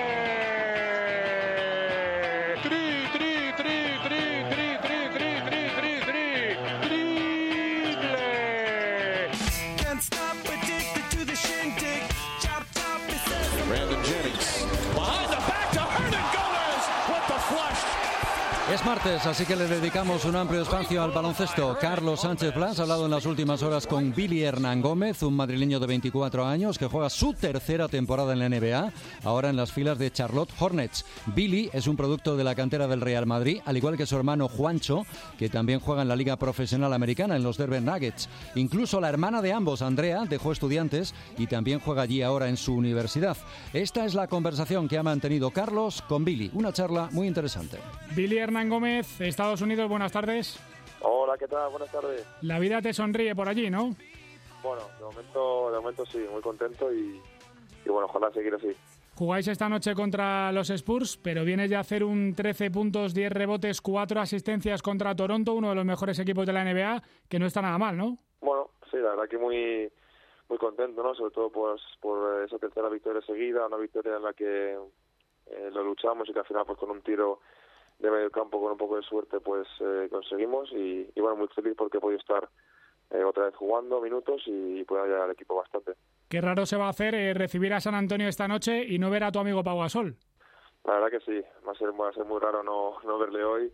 [SPEAKER 2] Es martes, así que le dedicamos un amplio espacio al baloncesto. Carlos Sánchez Blas ha hablado en las últimas horas con Billy Hernán Gómez, un madrileño de veinticuatro años que juega su tercera temporada en la N B A, ahora en las filas de Charlotte Hornets. Billy es un producto de la cantera del Real Madrid, al igual que su hermano Juancho, que también juega en la Liga Profesional Americana, en los Denver Nuggets. Incluso la hermana de ambos, Andrea, dejó Estudiantes y también juega allí ahora en su universidad. Esta es la conversación que ha mantenido Carlos con Billy, una charla muy interesante.
[SPEAKER 15] Billy Hernán Gómez, Estados Unidos, buenas tardes.
[SPEAKER 21] Hola, ¿qué tal? Buenas tardes.
[SPEAKER 15] La vida te sonríe por allí, ¿no?
[SPEAKER 21] Bueno, de momento, de momento sí, muy contento y, y bueno, ojalá seguir así.
[SPEAKER 15] Jugáis esta noche contra los Spurs, pero vienes de hacer un trece puntos, diez rebotes, cuatro asistencias contra Toronto, uno de los mejores equipos de la N B A, que no está nada mal, ¿no?
[SPEAKER 21] Bueno, sí, la verdad que muy muy contento, ¿no? Sobre todo pues, por esa tercera victoria seguida, una victoria en la que eh, lo luchamos y que al final pues con un tiro de medio campo, con un poco de suerte, pues eh, conseguimos y, y bueno, muy feliz porque he podido estar eh, otra vez jugando minutos y, y puedo ayudar al equipo bastante.
[SPEAKER 15] Qué raro se va a hacer eh, recibir a San Antonio esta noche y no ver a tu amigo Pau Gasol.
[SPEAKER 21] La verdad que sí, va a ser, va a ser muy raro no, no verle hoy,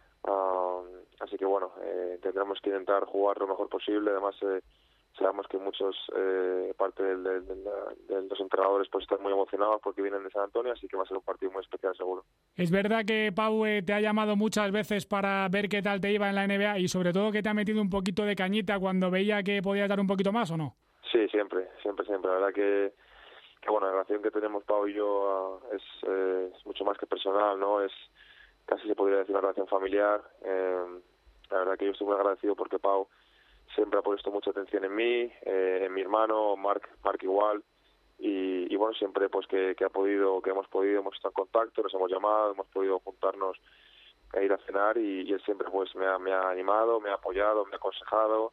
[SPEAKER 21] uh, así que bueno, eh, tendremos que intentar jugar lo mejor posible. Además eh, sabemos que muchos, eh, parte del, del, del, de los entrenadores pues están muy emocionados porque vienen de San Antonio, así que va a ser un partido muy especial seguro.
[SPEAKER 15] ¿Es verdad que Pau eh, te ha llamado muchas veces para ver qué tal te iba en la N B A y sobre todo que te ha metido un poquito de cañita cuando veía que podías dar un poquito más o no?
[SPEAKER 21] Sí, siempre, siempre, siempre. La verdad que, que bueno, la relación que tenemos Pau y yo uh, es, eh, es mucho más que personal, ¿no? Es casi se podría decir una relación familiar. Eh, la verdad que yo estoy muy agradecido porque Pau siempre ha puesto mucha atención en mí, eh, en mi hermano, Marc, Marc igual. Y, y bueno, siempre pues que, que ha podido, que hemos podido, hemos estado en contacto, nos hemos llamado, hemos podido juntarnos a ir a cenar y, y él siempre pues me ha, me ha animado, me ha apoyado, me ha aconsejado.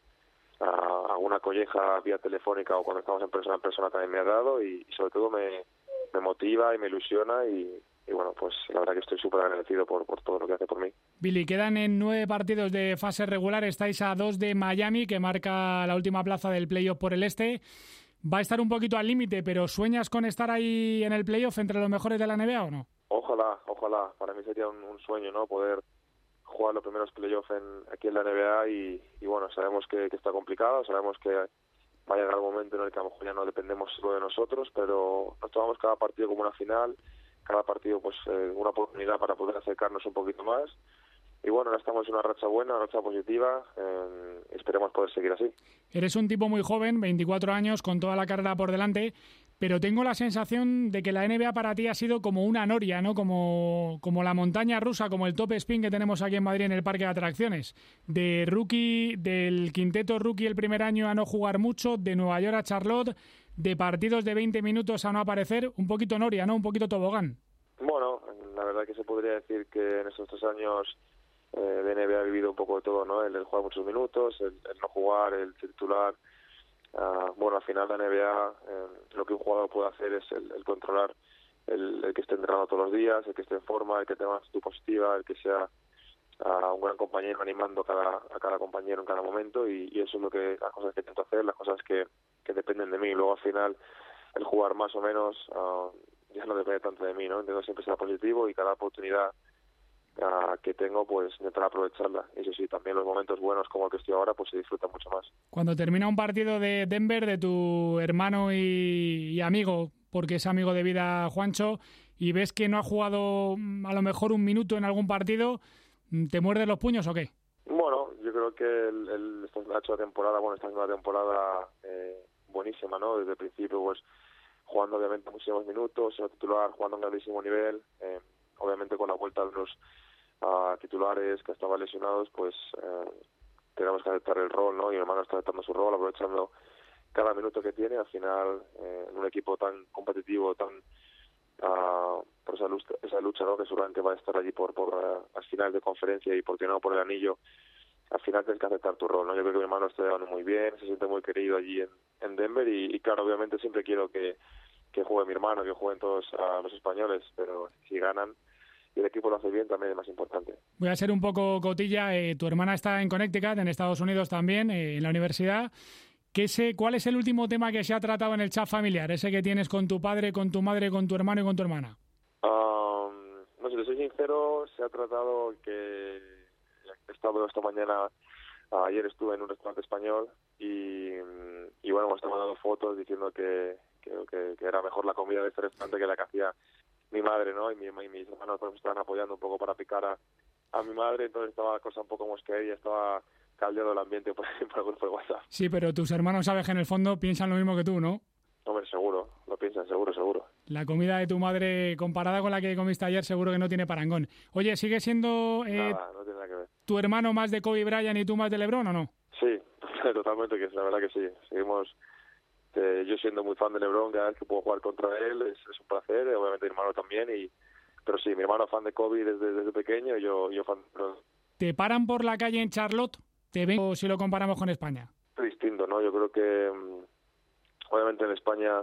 [SPEAKER 21] Uh, alguna colleja vía telefónica o cuando estamos en persona en persona también me ha dado y, y sobre todo me, me motiva y me ilusiona y, y bueno, pues la verdad que estoy súper agradecido por, por todo lo que hace por mí.
[SPEAKER 15] Billy, quedan en nueve partidos de fase regular, estáis a dos de Miami, que marca la última plaza del playoff por el este. Va a estar un poquito al límite, pero ¿sueñas con estar ahí en el playoff entre los mejores de la N B A o no?
[SPEAKER 21] Ojalá, ojalá, para mí sería un, un sueño, ¿no? Poder jugar los primeros playoffs en, aquí en la N B A y, y bueno, sabemos que, que está complicado, sabemos que va a llegar un momento en el que a lo mejor ya no dependemos solo de nosotros, pero nos tomamos cada partido como una final, cada partido pues eh, una oportunidad para poder acercarnos un poquito más y bueno, ahora estamos en una racha buena, una racha positiva, eh, esperemos poder seguir así.
[SPEAKER 15] Eres un tipo muy joven, veinticuatro años, con toda la carrera por delante, pero tengo la sensación de que la N B A para ti ha sido como una noria, ¿no? Como, como la montaña rusa, como el top spin que tenemos aquí en Madrid en el parque de atracciones. De rookie, del quinteto rookie el primer año a no jugar mucho, de Nueva York a Charlotte, de partidos de veinte minutos a no aparecer, un poquito noria, ¿no? Un poquito tobogán.
[SPEAKER 21] Bueno, la verdad que se podría decir que en estos tres años eh, de N B A he vivido un poco de todo, ¿no? El, el jugar muchos minutos, el, el no jugar, el titular. Uh, bueno, al final la N B A eh, lo que un jugador puede hacer es el, el controlar el, el que esté entrenando todos los días, el que esté en forma, el que tenga una actitud positiva, el que sea uh, un gran compañero animando a cada, a cada compañero en cada momento y, y eso es lo que las cosas que intento hacer, las cosas que, que dependen de mí. Luego al final el jugar más o menos uh, ya no depende tanto de mí, ¿no? Intento siempre ser positivo y cada oportunidad Uh, que tengo, pues intentar aprovecharla. Y eso sí, también los momentos buenos como el que estoy ahora, pues se disfrutan mucho más.
[SPEAKER 15] Cuando termina un partido de Denver, de tu hermano y, y amigo, porque es amigo de vida Juancho, y ves que no ha jugado a lo mejor un minuto en algún partido, ¿te muerdes los puños o qué?
[SPEAKER 21] Bueno, yo creo que el, el, esta ha hecho la temporada, bueno, esta es una temporada eh, buenísima, ¿no? Desde el principio, pues jugando obviamente muchísimos minutos, siendo titular, jugando a un grandísimo nivel, eh, obviamente con la vuelta de los uh, titulares que estaban lesionados, pues eh, tenemos que aceptar el rol, ¿no? Y mi hermano está aceptando su rol, aprovechando cada minuto que tiene. Al final, eh, en un equipo tan competitivo, tan uh, por esa lucha, esa lucha, ¿no? Que seguramente va a estar allí por por uh, las finales de conferencia y por qué no por el anillo. Al final tienes que aceptar tu rol, ¿no? Yo creo que mi hermano está llevando muy bien, se siente muy querido allí en, en Denver y, y claro, obviamente siempre quiero que que juegue mi hermano, que jueguen todos uh, los españoles, pero si ganan y el equipo lo hace bien también es más importante.
[SPEAKER 15] Voy a ser un poco cotilla, eh, tu hermana está en Connecticut, en Estados Unidos también, eh, en la universidad. ¿Qué se, ¿Cuál es el último tema que se ha tratado en el chat familiar? Ese que tienes con tu padre, con tu madre, con tu hermano y con tu hermana.
[SPEAKER 21] Um, no sé, si soy sincero, se ha tratado que he estado esta mañana, ayer estuve en un restaurante español y, y bueno, me estaban dando fotos diciendo que Creo que, que era mejor la comida de este restaurante que la que hacía mi madre, ¿no? Y, mi, y mis hermanos pues, me estaban apoyando un poco para picar a, a mi madre, entonces estaba la cosa un poco mosqueada, estaba caldeado el ambiente por, por el grupo de WhatsApp.
[SPEAKER 15] Sí, pero tus hermanos sabes que en el fondo piensan lo mismo que tú, ¿no?
[SPEAKER 21] Hombre, seguro, lo piensan, seguro, seguro.
[SPEAKER 15] La comida de tu madre comparada con la que comiste ayer seguro que no tiene parangón. Oye, ¿sigue siendo eh,
[SPEAKER 21] nada, no tiene nada que ver.
[SPEAKER 15] tu hermano más de Kobe Bryant y tú más de LeBron o no?
[SPEAKER 21] Sí, totalmente, que la verdad que sí. Seguimos Este, yo siendo muy fan de LeBron, cada vez que puedo jugar contra él es, es un placer, obviamente mi hermano también, y pero sí, mi hermano es fan de Kobe desde, desde pequeño y yo, yo fan de LeBron.
[SPEAKER 15] ¿Te paran por la calle en Charlotte? ¿Te ven o si lo comparamos con España?
[SPEAKER 21] Es distinto, ¿no? Yo creo que obviamente en España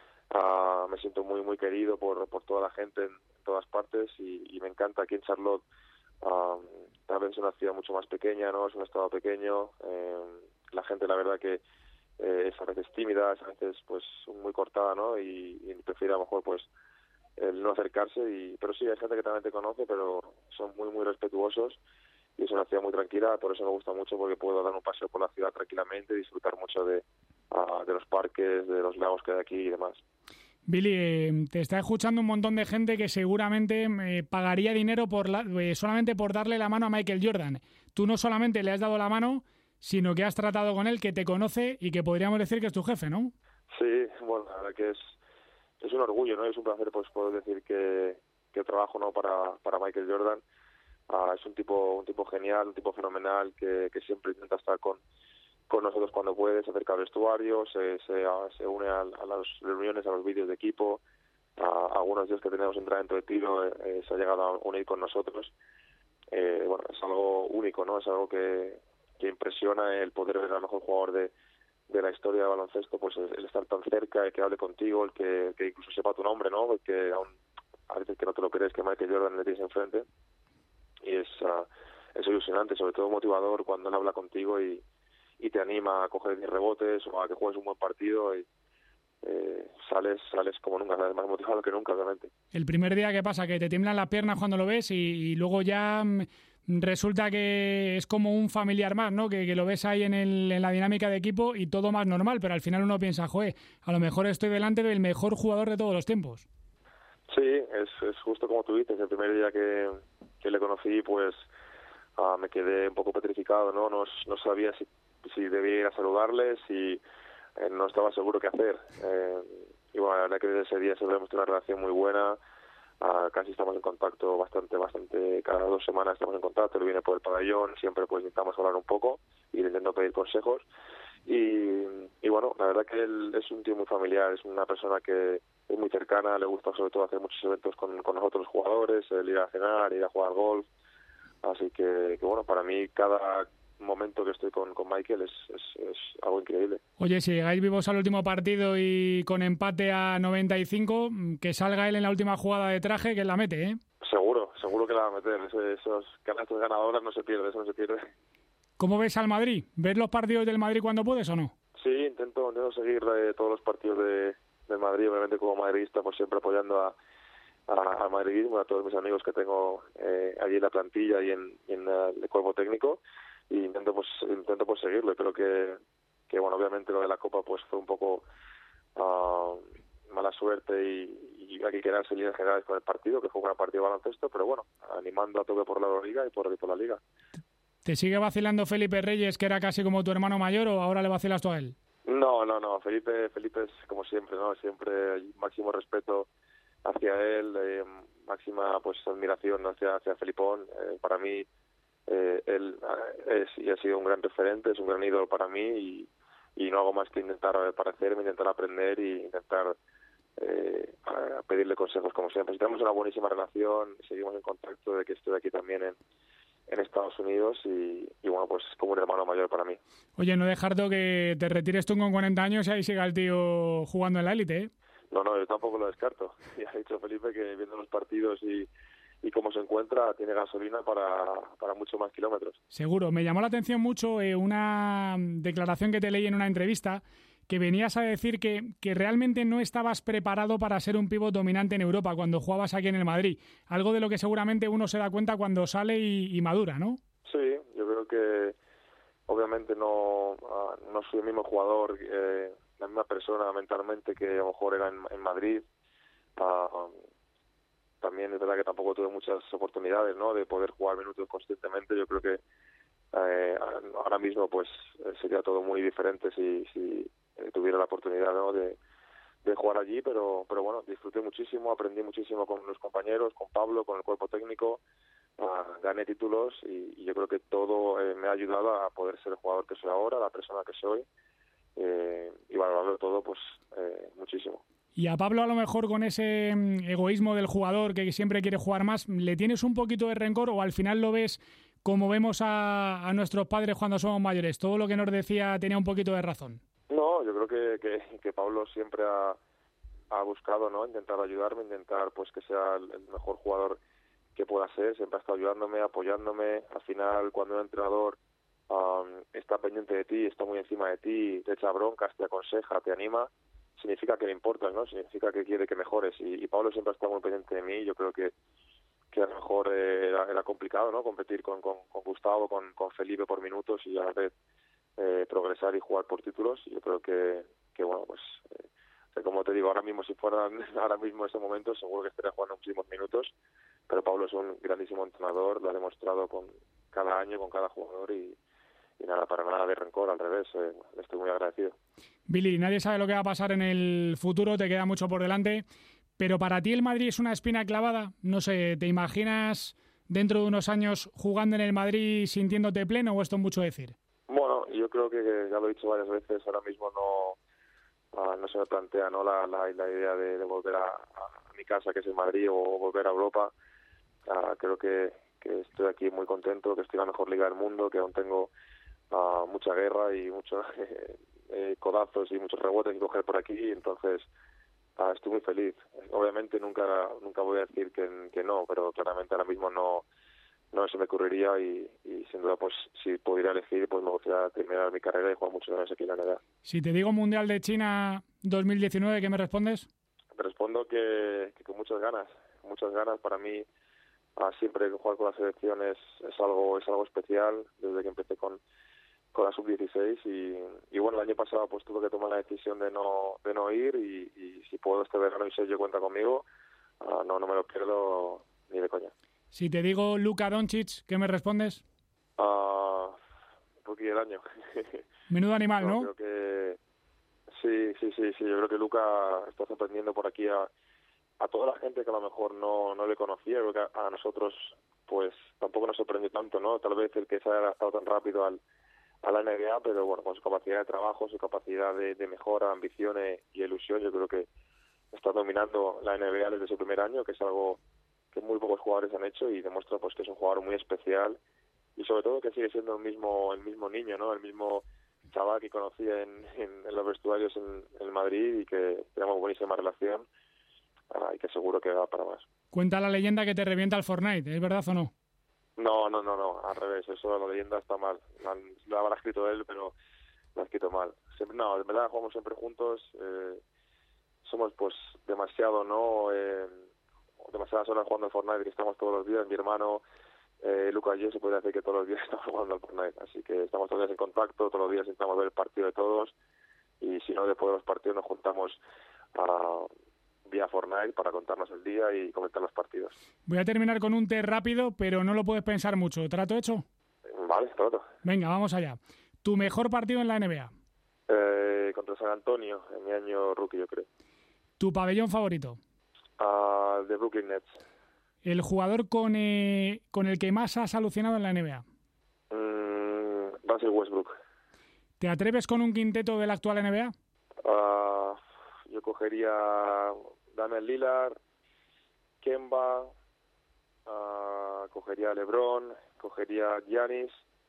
[SPEAKER 21] uh, me siento muy muy querido por, por toda la gente en, en todas partes y, y me encanta aquí en Charlotte. Uh, también es una ciudad mucho más pequeña, ¿no? Es un estado pequeño. Eh, la gente, la verdad que eh, es a veces tímida, es a veces pues muy cortada, ¿no? Y, y prefiere a lo mejor pues el no acercarse. Y pero sí, hay gente que también te conoce, pero son muy muy respetuosos. Y es una ciudad muy tranquila, por eso me gusta mucho, porque puedo dar un paseo por la ciudad tranquilamente y disfrutar mucho de, uh, de los parques, de los lagos que hay aquí y demás.
[SPEAKER 15] Billy, eh, te está escuchando un montón de gente que seguramente eh, pagaría dinero por la, eh, solamente por darle la mano a Michael Jordan. Tú no solamente le has dado la mano, sino que has tratado con él, que te conoce y que podríamos decir que es tu jefe, ¿no?
[SPEAKER 21] Sí, bueno, la verdad que es, es un orgullo, ¿no? Es un placer pues poder decir que, que trabajo, ¿no? para, para Michael Jordan. Uh, es un tipo un tipo genial, un tipo fenomenal que, que siempre intenta estar con, con nosotros cuando puede, se acerca al vestuario, se, se, uh, se une a, a las reuniones, a los vídeos de equipo. Uh, algunos días que tenemos entrenamiento de tiro eh, se ha llegado a unir con nosotros. Eh, bueno, es algo único, ¿no? Es algo que, que impresiona el poder ver al mejor jugador de, de la historia de baloncesto, pues el, el estar tan cerca, el que hable contigo, el que, que incluso sepa tu nombre, ¿no? El que aún, a veces que no te lo crees que Michael Jordan le tienes enfrente. Y es, uh, es ilusionante, sobre todo motivador cuando él habla contigo y, y te anima a coger diez rebotes o a que juegues un buen partido y eh, sales sales como nunca, sales más motivado que nunca, obviamente.
[SPEAKER 15] El primer día, ¿qué pasa? Que te tiemblan las piernas cuando lo ves y, y luego ya mm, resulta que es como un familiar más, ¿no? Que, que lo ves ahí en, el, en la dinámica de equipo y todo más normal, pero al final uno piensa, joder, a lo mejor estoy delante del mejor jugador de todos los tiempos.
[SPEAKER 21] Sí, es, es justo como tú dices, el primer día que, que le conocí, pues uh, me quedé un poco petrificado, ¿no? No, no sabía si, si debía ir a saludarle, si eh, no estaba seguro qué hacer. Eh, y bueno, la verdad que desde ese día siempre hemos tenido una relación muy buena, uh, casi estamos en contacto bastante, bastante, cada dos semanas estamos en contacto, él viene por el pabellón, siempre pues intentamos hablar un poco y le intento pedir consejos. Y, y bueno, la verdad que él es un tío muy familiar, es una persona que es muy cercana, le gusta sobre todo hacer muchos eventos con, con nosotros los jugadores, el ir a cenar, ir a jugar al golf, así que, que bueno, para mí cada momento que estoy con, con Michael es, es, es algo increíble.
[SPEAKER 15] Oye, si llegáis vivos al último partido y con empate a noventa y cinco, que salga él en la última jugada de traje, que la mete, ¿eh?
[SPEAKER 21] Seguro, seguro que la va a meter, Eso, esos canastos ganadoras no se pierde, eso no se pierde.
[SPEAKER 15] ¿Cómo ves al Madrid? ¿Ves los partidos del Madrid cuando puedes o no?
[SPEAKER 21] Sí, intento, intento seguir eh, todos los partidos de, de Madrid, obviamente como madridista, pues siempre apoyando a, a, a madridismo, a todos mis amigos que tengo eh, allí en la plantilla y en, y en uh, el cuerpo técnico, y intento pues intento pues seguirlo. Y creo que, que bueno, obviamente lo de la Copa pues fue un poco uh, mala suerte y, y hay que quedarse en líneas generales con el partido, que fue un gran partido de baloncesto, pero bueno, animando a tope por la Liga y por, y por la Liga.
[SPEAKER 15] ¿Te sigue vacilando Felipe Reyes, que era casi como tu hermano mayor, o ahora le vacilas tú a él?
[SPEAKER 21] No, no, no. Felipe, Felipe es como siempre, ¿no? Siempre máximo respeto hacia él, eh, máxima pues admiración hacia hacia Felipón. Eh, para mí eh, él es y ha sido un gran referente, es un gran ídolo para mí y, y no hago más que intentar parecerme, intentar aprender y intentar eh, a pedirle consejos como siempre. Si tenemos una buenísima relación, seguimos en contacto, de que estoy aquí también en en Estados Unidos y, y bueno, pues como un hermano mayor para mí.
[SPEAKER 15] Oye, no dejarto que te retires tú con cuarenta años y ahí siga el tío jugando en la élite, ¿eh?
[SPEAKER 21] No, no, yo tampoco lo descarto. Ya ha dicho Felipe que viendo los partidos y, y cómo se encuentra, tiene gasolina para, para muchos más kilómetros.
[SPEAKER 15] Seguro. Me llamó la atención mucho eh, una declaración que te leí en una entrevista, que venías a decir que, que realmente no estabas preparado para ser un pívot dominante en Europa cuando jugabas aquí en el Madrid. Algo de lo que seguramente uno se da cuenta cuando sale y, y madura, ¿no?
[SPEAKER 21] Sí, yo creo que obviamente no, no soy el mismo jugador, eh, la misma persona mentalmente que a lo mejor era en, en Madrid. Uh, también es verdad que tampoco tuve muchas oportunidades, ¿no?, de poder jugar minutos constantemente. Yo creo que eh, ahora mismo pues sería todo muy diferente si... si Eh, tuviera la oportunidad, ¿no?, de, de jugar allí, pero pero bueno, disfruté muchísimo, aprendí muchísimo con los compañeros, con Pablo, con el cuerpo técnico, uh, gané títulos y, y yo creo que todo eh, me ha ayudado a poder ser el jugador que soy ahora, la persona que soy, eh, y valorarlo todo, pues eh, muchísimo.
[SPEAKER 15] Y a Pablo, a lo mejor con ese egoísmo del jugador que siempre quiere jugar más, ¿le tienes un poquito de rencor o al final lo ves como vemos a, a nuestros padres cuando somos mayores? Todo lo que nos decía tenía un poquito de razón.
[SPEAKER 21] No, yo creo que, que, que Pablo siempre ha, ha buscado, ¿no?, intentar ayudarme, intentar pues que sea el, el mejor jugador que pueda ser. Siempre ha estado ayudándome, apoyándome. Al final, cuando un entrenador um, está pendiente de ti, está muy encima de ti, te echa broncas, te aconseja, te anima, significa que le importas, ¿no? Significa que quiere que mejores. Y, y Pablo siempre ha estado muy pendiente de mí. Yo creo que, que a lo mejor eh, era, era complicado, ¿no?, competir con, con, con Gustavo, con, con Felipe por minutos y a la vez eh, progresar y jugar por títulos. Y yo creo que, que bueno, pues eh, como te digo, ahora mismo si fuera ahora mismo ese momento seguro que estaría jugando muchísimos minutos, pero Pablo es un grandísimo entrenador, lo ha demostrado con cada año, con cada jugador y, y nada, para nada de rencor, al revés, eh, estoy muy agradecido.
[SPEAKER 15] Billy, nadie sabe lo que va a pasar en el futuro, te queda mucho por delante, pero para ti el Madrid es una espina clavada. No sé, ¿te imaginas dentro de unos años jugando en el Madrid sintiéndote pleno o esto es mucho decir?
[SPEAKER 21] Bueno, yo creo que ya lo he dicho varias veces, ahora mismo no, uh, no se me plantea, ¿no?, la, la, la idea de, de volver a, a mi casa, que es el Madrid, o volver a Europa. Uh, creo que, que estoy aquí muy contento, que estoy en la mejor liga del mundo, que aún tengo uh, mucha guerra y muchos eh, codazos y muchos rebotes que coger por aquí, entonces uh, estoy muy feliz. Obviamente nunca nunca voy a decir que, que no, pero claramente ahora mismo no no se me ocurriría y, y sin duda, pues si pudiera elegir, pues me gustaría terminar mi carrera y jugar muchos años aquí en la N B A.
[SPEAKER 15] Si te digo Mundial de China dos mil diecinueve, ¿qué me respondes?
[SPEAKER 21] Te respondo que, que con muchas ganas, muchas ganas. Para mí uh, siempre jugar con la selección es, es algo es algo especial, desde que empecé con, con la sub dieciséis y, y bueno, el año pasado pues tuve que tomar la decisión de no de no ir y, y si puedo este verano y Sergio cuenta conmigo, uh, no, no me lo pierdo ni de coña.
[SPEAKER 15] Si te digo Luka Doncic, ¿qué me respondes?
[SPEAKER 21] Uh, rookie del año.
[SPEAKER 15] Menudo animal, ¿no?
[SPEAKER 21] ¿no? Creo que sí, sí, sí, sí. Yo creo que Luka está sorprendiendo por aquí a, a toda la gente que a lo mejor no, no le conocía. Creo que a, a nosotros, pues, tampoco nos sorprendió tanto, ¿no? Tal vez el que se haya adaptado tan rápido al, a la N B A, pero bueno, con su capacidad de trabajo, su capacidad de, de mejora, ambición y ilusión, yo creo que está dominando la N B A desde su primer año, que es algo que muy pocos jugadores han hecho y demuestra pues que es un jugador muy especial y sobre todo que sigue siendo el mismo el mismo niño, ¿no? El mismo chaval que conocí en, en, en los vestuarios en, en Madrid y que tenemos buenísima relación uh, y que seguro que va para más.
[SPEAKER 15] Cuenta la leyenda que te revienta el Fortnite, ¿es verdad o no?
[SPEAKER 21] No, no, no, no, al revés, eso la leyenda está mal, la, la habrá escrito él, pero la ha escrito mal. Siempre, no, de verdad jugamos siempre juntos, eh, somos pues demasiado, ¿no? Eh, demasiadas horas jugando al Fortnite, que estamos todos los días, mi hermano, eh, Luca y yo se puede decir que todos los días estamos jugando al Fortnite, así que estamos todos los días en contacto, todos los días intentamos ver el partido de todos y si no después de los partidos nos juntamos a, vía Fortnite para contarnos el día y comentar los partidos.
[SPEAKER 15] Voy a terminar con un té rápido, pero no lo puedes pensar mucho. ¿Trato hecho?
[SPEAKER 21] Vale, trato.
[SPEAKER 15] Venga, vamos allá. ¿Tu mejor partido en la N B A?
[SPEAKER 21] Eh, contra San Antonio, en mi año rookie, yo creo.
[SPEAKER 15] ¿Tu pabellón favorito?
[SPEAKER 21] Uh, de Brooklyn Nets.
[SPEAKER 15] ¿El jugador con, eh, con el que más has alucinado en la N B A?
[SPEAKER 21] Mm, Russell Westbrook.
[SPEAKER 15] ¿Te atreves con un quinteto de la actual N B A?
[SPEAKER 21] Uh, yo cogería Damian Lillard, Kemba, uh, cogería a LeBron, cogería a Giannis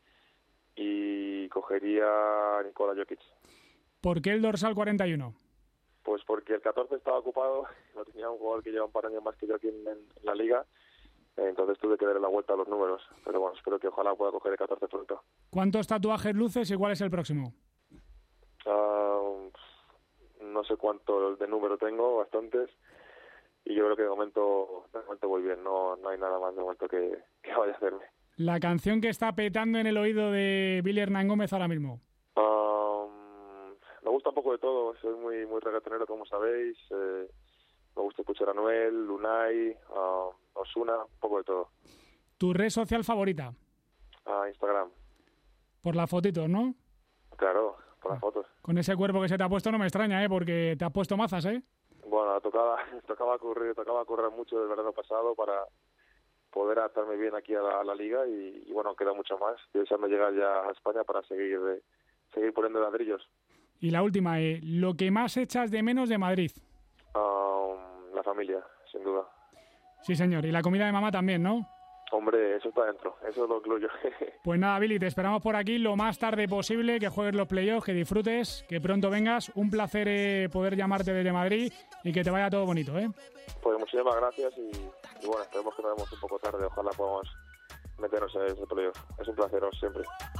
[SPEAKER 21] y cogería a Nikola Jokic.
[SPEAKER 15] ¿Por qué el dorsal cuarenta y uno?
[SPEAKER 21] Pues porque el catorce estaba ocupado, no tenía un jugador que lleva un par de años más que yo aquí en, en la liga, entonces tuve que darle la vuelta a los números, pero bueno, espero que ojalá pueda coger el catorce pronto.
[SPEAKER 15] ¿Cuántos tatuajes luces y cuál es el próximo?
[SPEAKER 21] Uh, no sé cuánto de número tengo, bastantes, y yo creo que de momento, de momento voy bien, no, no hay nada más de momento que, que vaya a hacerme.
[SPEAKER 15] La canción que está petando en el oído de Billy Hernán Gómez ahora mismo.
[SPEAKER 21] Uh, Me gusta un poco de todo, soy muy muy reggaetonero, como sabéis. Eh, me gusta escuchar a Anuel, Lunay, uh, Ozuna, un poco de todo.
[SPEAKER 15] ¿Tu red social favorita?
[SPEAKER 21] Uh, Instagram.
[SPEAKER 15] Por las fotitos, ¿no?
[SPEAKER 21] Claro, por las fotos.
[SPEAKER 15] Con ese cuerpo que se te ha puesto no me extraña, ¿eh? Porque te has puesto mazas, ¿eh?
[SPEAKER 21] Bueno, tocaba, tocaba, correr, tocaba correr mucho el verano pasado para poder adaptarme bien aquí a la, a la liga y, y bueno, queda mucho más. Estoy deseando llegar ya a España para seguir, eh, seguir poniendo ladrillos.
[SPEAKER 15] Y la última, eh, lo que más echas de menos de Madrid.
[SPEAKER 21] Um, la familia, sin duda.
[SPEAKER 15] Sí, señor. Y la comida de mamá también, ¿no?
[SPEAKER 21] Hombre, eso está dentro, eso lo incluyo.
[SPEAKER 15] Pues nada, Billy, te esperamos por aquí lo más tarde posible, que juegues los playoffs, que disfrutes, que pronto vengas. Un placer eh, poder llamarte desde Madrid y que te vaya todo bonito, ¿eh?
[SPEAKER 21] Pues muchísimas gracias y, y bueno, esperemos que nos vemos un poco tarde, ojalá podamos meternos en ese playoff. Es un placer siempre.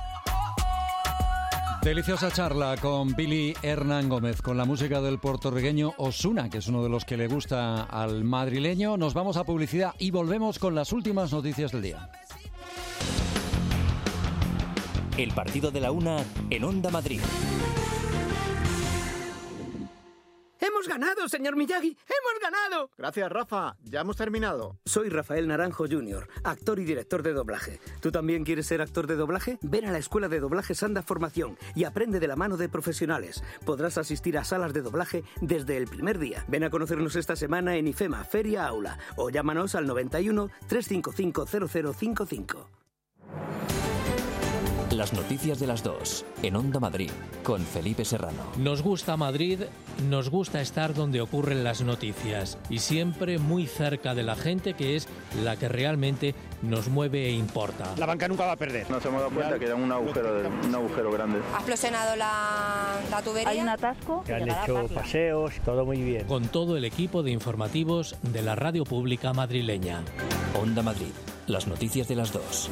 [SPEAKER 2] Deliciosa charla con Billy Hernán Gómez, con la música del puertorriqueño Ozuna, que es uno de los que le gusta al madrileño. Nos vamos a publicidad y volvemos con las últimas noticias del día.
[SPEAKER 1] El partido de la una en Onda Madrid.
[SPEAKER 16] ¡Hemos ganado, señor Miyagi! ¡Hemos ganado!
[SPEAKER 17] Gracias, Rafa. Ya hemos terminado.
[SPEAKER 16] Soy Rafael Naranjo junior, actor y director de doblaje. ¿Tú también quieres ser actor de doblaje? Ven a la Escuela de Doblaje Sanda Formación y aprende de la mano de profesionales. Podrás asistir a salas de doblaje desde el primer día. Ven a conocernos esta semana en IFEMA, Feria Aula, o llámanos al noventa y uno, trescientos cincuenta y cinco, cero cero cincuenta y cinco.
[SPEAKER 1] Las noticias de las dos, en Onda Madrid, con Felipe Serrano.
[SPEAKER 4] Nos gusta Madrid, nos gusta estar donde ocurren las noticias y siempre muy cerca de la gente, que es la que realmente nos mueve e importa.
[SPEAKER 22] La banca nunca va a perder.
[SPEAKER 23] Nos hemos dado cuenta que era un agujero, de, un agujero grande.
[SPEAKER 24] Ha explosionado la, la tubería.
[SPEAKER 25] Hay un atasco.
[SPEAKER 22] Que han hecho paseos, todo muy bien.
[SPEAKER 4] Con todo el equipo de informativos de la radio pública madrileña.
[SPEAKER 1] Onda Madrid, las noticias de las dos.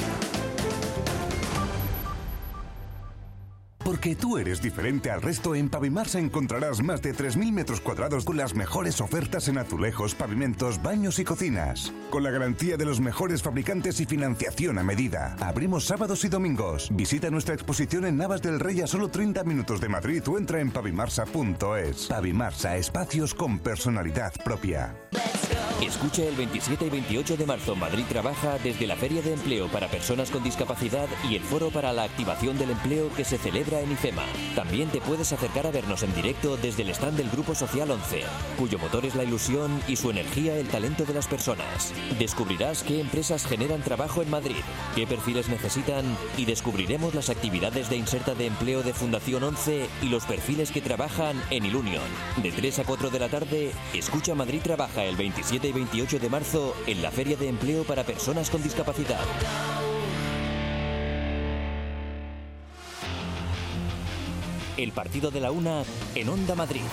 [SPEAKER 26] Porque tú eres diferente al resto, en Pavimarsa encontrarás más de tres mil metros cuadrados con las mejores ofertas en azulejos, pavimentos, baños y cocinas. Con la garantía de los mejores fabricantes y financiación a medida. Abrimos sábados y domingos. Visita nuestra exposición en Navas del Rey a solo treinta minutos de Madrid o entra en pavimarsa punto es. Pavimarsa, espacios con personalidad propia.
[SPEAKER 1] Escucha el veintisiete y veintiocho de marzo Madrid Trabaja desde la Feria de Empleo para Personas con Discapacidad y el Foro para la Activación del Empleo que se celebra en IFEMA. También te puedes acercar a vernos en directo desde el stand del Grupo Social once, cuyo motor es la ilusión y su energía el talento de las personas. Descubrirás qué empresas generan trabajo en Madrid, qué perfiles necesitan y descubriremos las actividades de inserta de empleo de Fundación once y los perfiles que trabajan en Ilunion. De tres a cuatro de la tarde, escucha Madrid Trabaja el veintisiete y veintiocho de marzo en la Feria de Empleo para Personas con Discapacidad. El partido de la una en Onda Madrid.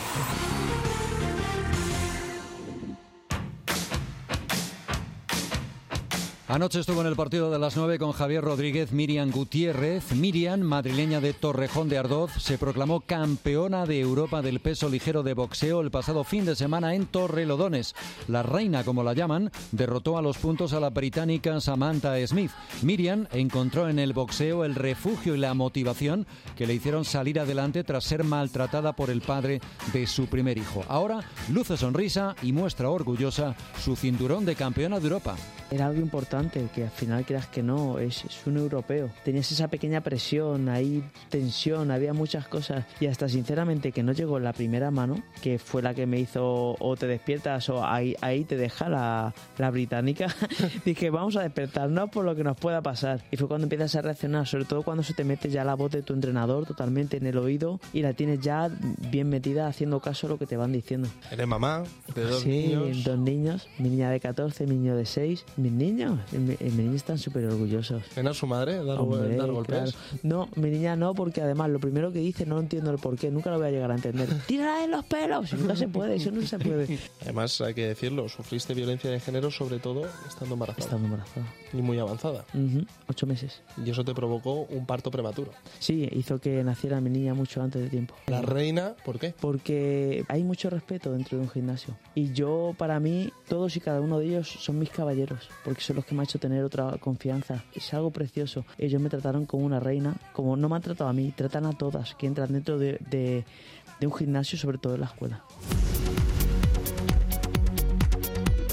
[SPEAKER 2] Anoche estuvo en el partido de las nueve con Javier Rodríguez, Miriam Gutiérrez. Miriam, madrileña de Torrejón de Ardoz, se proclamó campeona de Europa del peso ligero de boxeo el pasado fin de semana en Torrelodones. La reina, como la llaman, derrotó a los puntos a la británica Samantha Smith. Miriam encontró en el boxeo el refugio y la motivación que le hicieron salir adelante tras ser maltratada por el padre de su primer hijo. Ahora luce sonrisa y muestra orgullosa su cinturón de campeona de Europa.
[SPEAKER 27] Era algo importante, que al final creas que no, es, es un europeo. Tenías esa pequeña presión, ahí tensión, había muchas cosas y hasta sinceramente que no llegó en la primera mano, que fue la que me hizo o te despiertas o ahí, ahí te deja la, la británica. Dije, vamos a despertarnos por lo que nos pueda pasar. Y fue cuando empiezas a reaccionar, sobre todo cuando se te mete ya la voz de tu entrenador totalmente en el oído y la tienes ya bien metida haciendo caso a lo que te van diciendo.
[SPEAKER 22] Eres mamá de dos
[SPEAKER 27] sí,
[SPEAKER 22] niños.
[SPEAKER 27] Sí, dos niños, mi niña de catorce, mi niño de seis. Mis niños, mis niños están súper orgullosos.
[SPEAKER 22] ¿Ven a su madre dar,
[SPEAKER 27] Hombre,
[SPEAKER 22] dar golpes?
[SPEAKER 27] Claro. No, mi niña no, porque además lo primero que dice no entiendo el porqué, nunca lo voy a llegar a entender. ¡Tírala de los pelos! No se puede, eso no se puede.
[SPEAKER 22] Además, hay que decirlo, sufriste violencia de género sobre todo estando embarazada.
[SPEAKER 27] Estando embarazada.
[SPEAKER 22] Y muy avanzada.
[SPEAKER 27] Uh-huh. Ocho meses.
[SPEAKER 22] Y eso te provocó un parto prematuro.
[SPEAKER 27] Sí, hizo que naciera mi niña mucho antes de tiempo.
[SPEAKER 22] La reina, ¿por qué?
[SPEAKER 27] Porque hay mucho respeto dentro de un gimnasio. Y yo, para mí, todos y cada uno de ellos son mis caballeros, porque son los que me han hecho tener otra confianza. Es algo precioso. Ellos me trataron como una reina, como no me han tratado a mí, tratan a todas que entran dentro de, de, de un gimnasio, sobre todo en la escuela.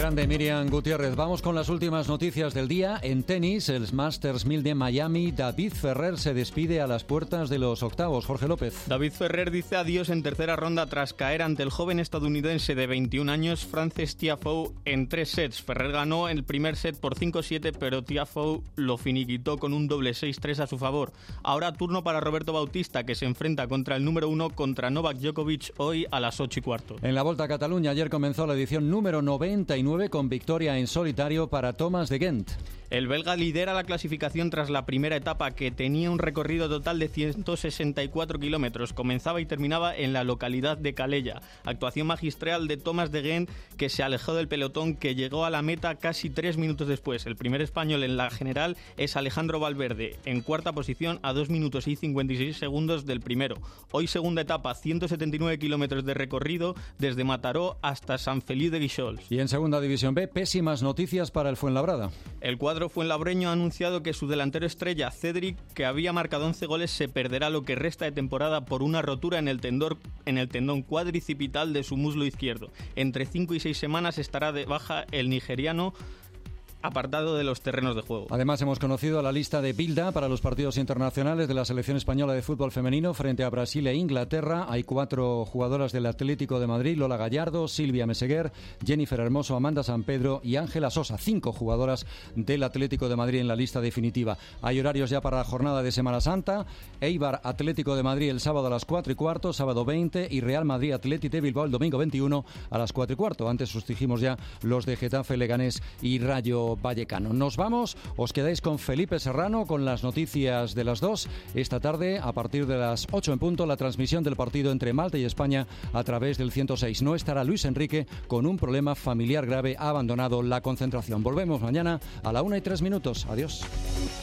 [SPEAKER 2] Grande Miriam Gutiérrez. Vamos con las últimas noticias del día. En tenis, el Masters mil de Miami, David Ferrer se despide a las puertas de los octavos. Jorge López.
[SPEAKER 5] David Ferrer dice adiós en tercera ronda tras caer ante el joven estadounidense de veintiún años, Frances Tiafoe, en tres sets. Ferrer ganó el primer set por cinco siete, pero Tiafoe lo finiquitó con un doble seis tres a su favor. Ahora turno para Roberto Bautista, que se enfrenta contra el número uno, contra Novak Djokovic, hoy a las ocho y cuarto.
[SPEAKER 2] En la Volta a Cataluña, ayer comenzó la edición número noventa y nueve con victoria en solitario para Thomas de Gent.
[SPEAKER 5] El belga lidera la clasificación tras la primera etapa, que tenía un recorrido total de ciento sesenta y cuatro kilómetros. Comenzaba y terminaba en la localidad de Calella. Actuación magistral de Thomas de Gent, que se alejó del pelotón, que llegó a la meta casi tres minutos después. El primer español en la general es Alejandro Valverde, en cuarta posición a dos minutos y cincuenta y seis segundos del primero. Hoy segunda etapa, ciento setenta y nueve kilómetros de recorrido desde Mataró hasta San Feliu de Guíxols.
[SPEAKER 2] Y en segunda división B, pésimas noticias para el Fuenlabrada.
[SPEAKER 5] El cuadro fuenlabreño ha anunciado que su delantero estrella, Cedric, que había marcado once goles, se perderá lo que resta de temporada por una rotura en el tendón, en el tendón cuadricipital de su muslo izquierdo. Entre cinco y seis semanas estará de baja el nigeriano, apartado de los terrenos de juego.
[SPEAKER 2] Además, hemos conocido la lista de Bilda para los partidos internacionales de la selección española de fútbol femenino frente a Brasil e Inglaterra. Hay cuatro jugadoras del Atlético de Madrid: Lola Gallardo, Silvia Meseguer, Jennifer Hermoso, Amanda Sampedro y Ángela Sosa. Cinco jugadoras del Atlético de Madrid en la lista definitiva. Hay horarios ya para la jornada de Semana Santa. Eibar Atlético de Madrid el sábado a las cuatro y cuarto, sábado veinte, y Real Madrid Athletic de Bilbao el domingo veintiuno a las cuatro y cuarto. Antes os dijimos ya los de Getafe, Leganés y Rayo Vallecano. Nos vamos, os quedáis con Felipe Serrano con las noticias de las dos. Esta tarde, a partir de las ocho en punto, la transmisión del partido entre Malta y España a través del ciento seis. No estará Luis Enrique, con un problema familiar grave, ha abandonado la concentración. Volvemos mañana a la una y tres minutos. Adiós.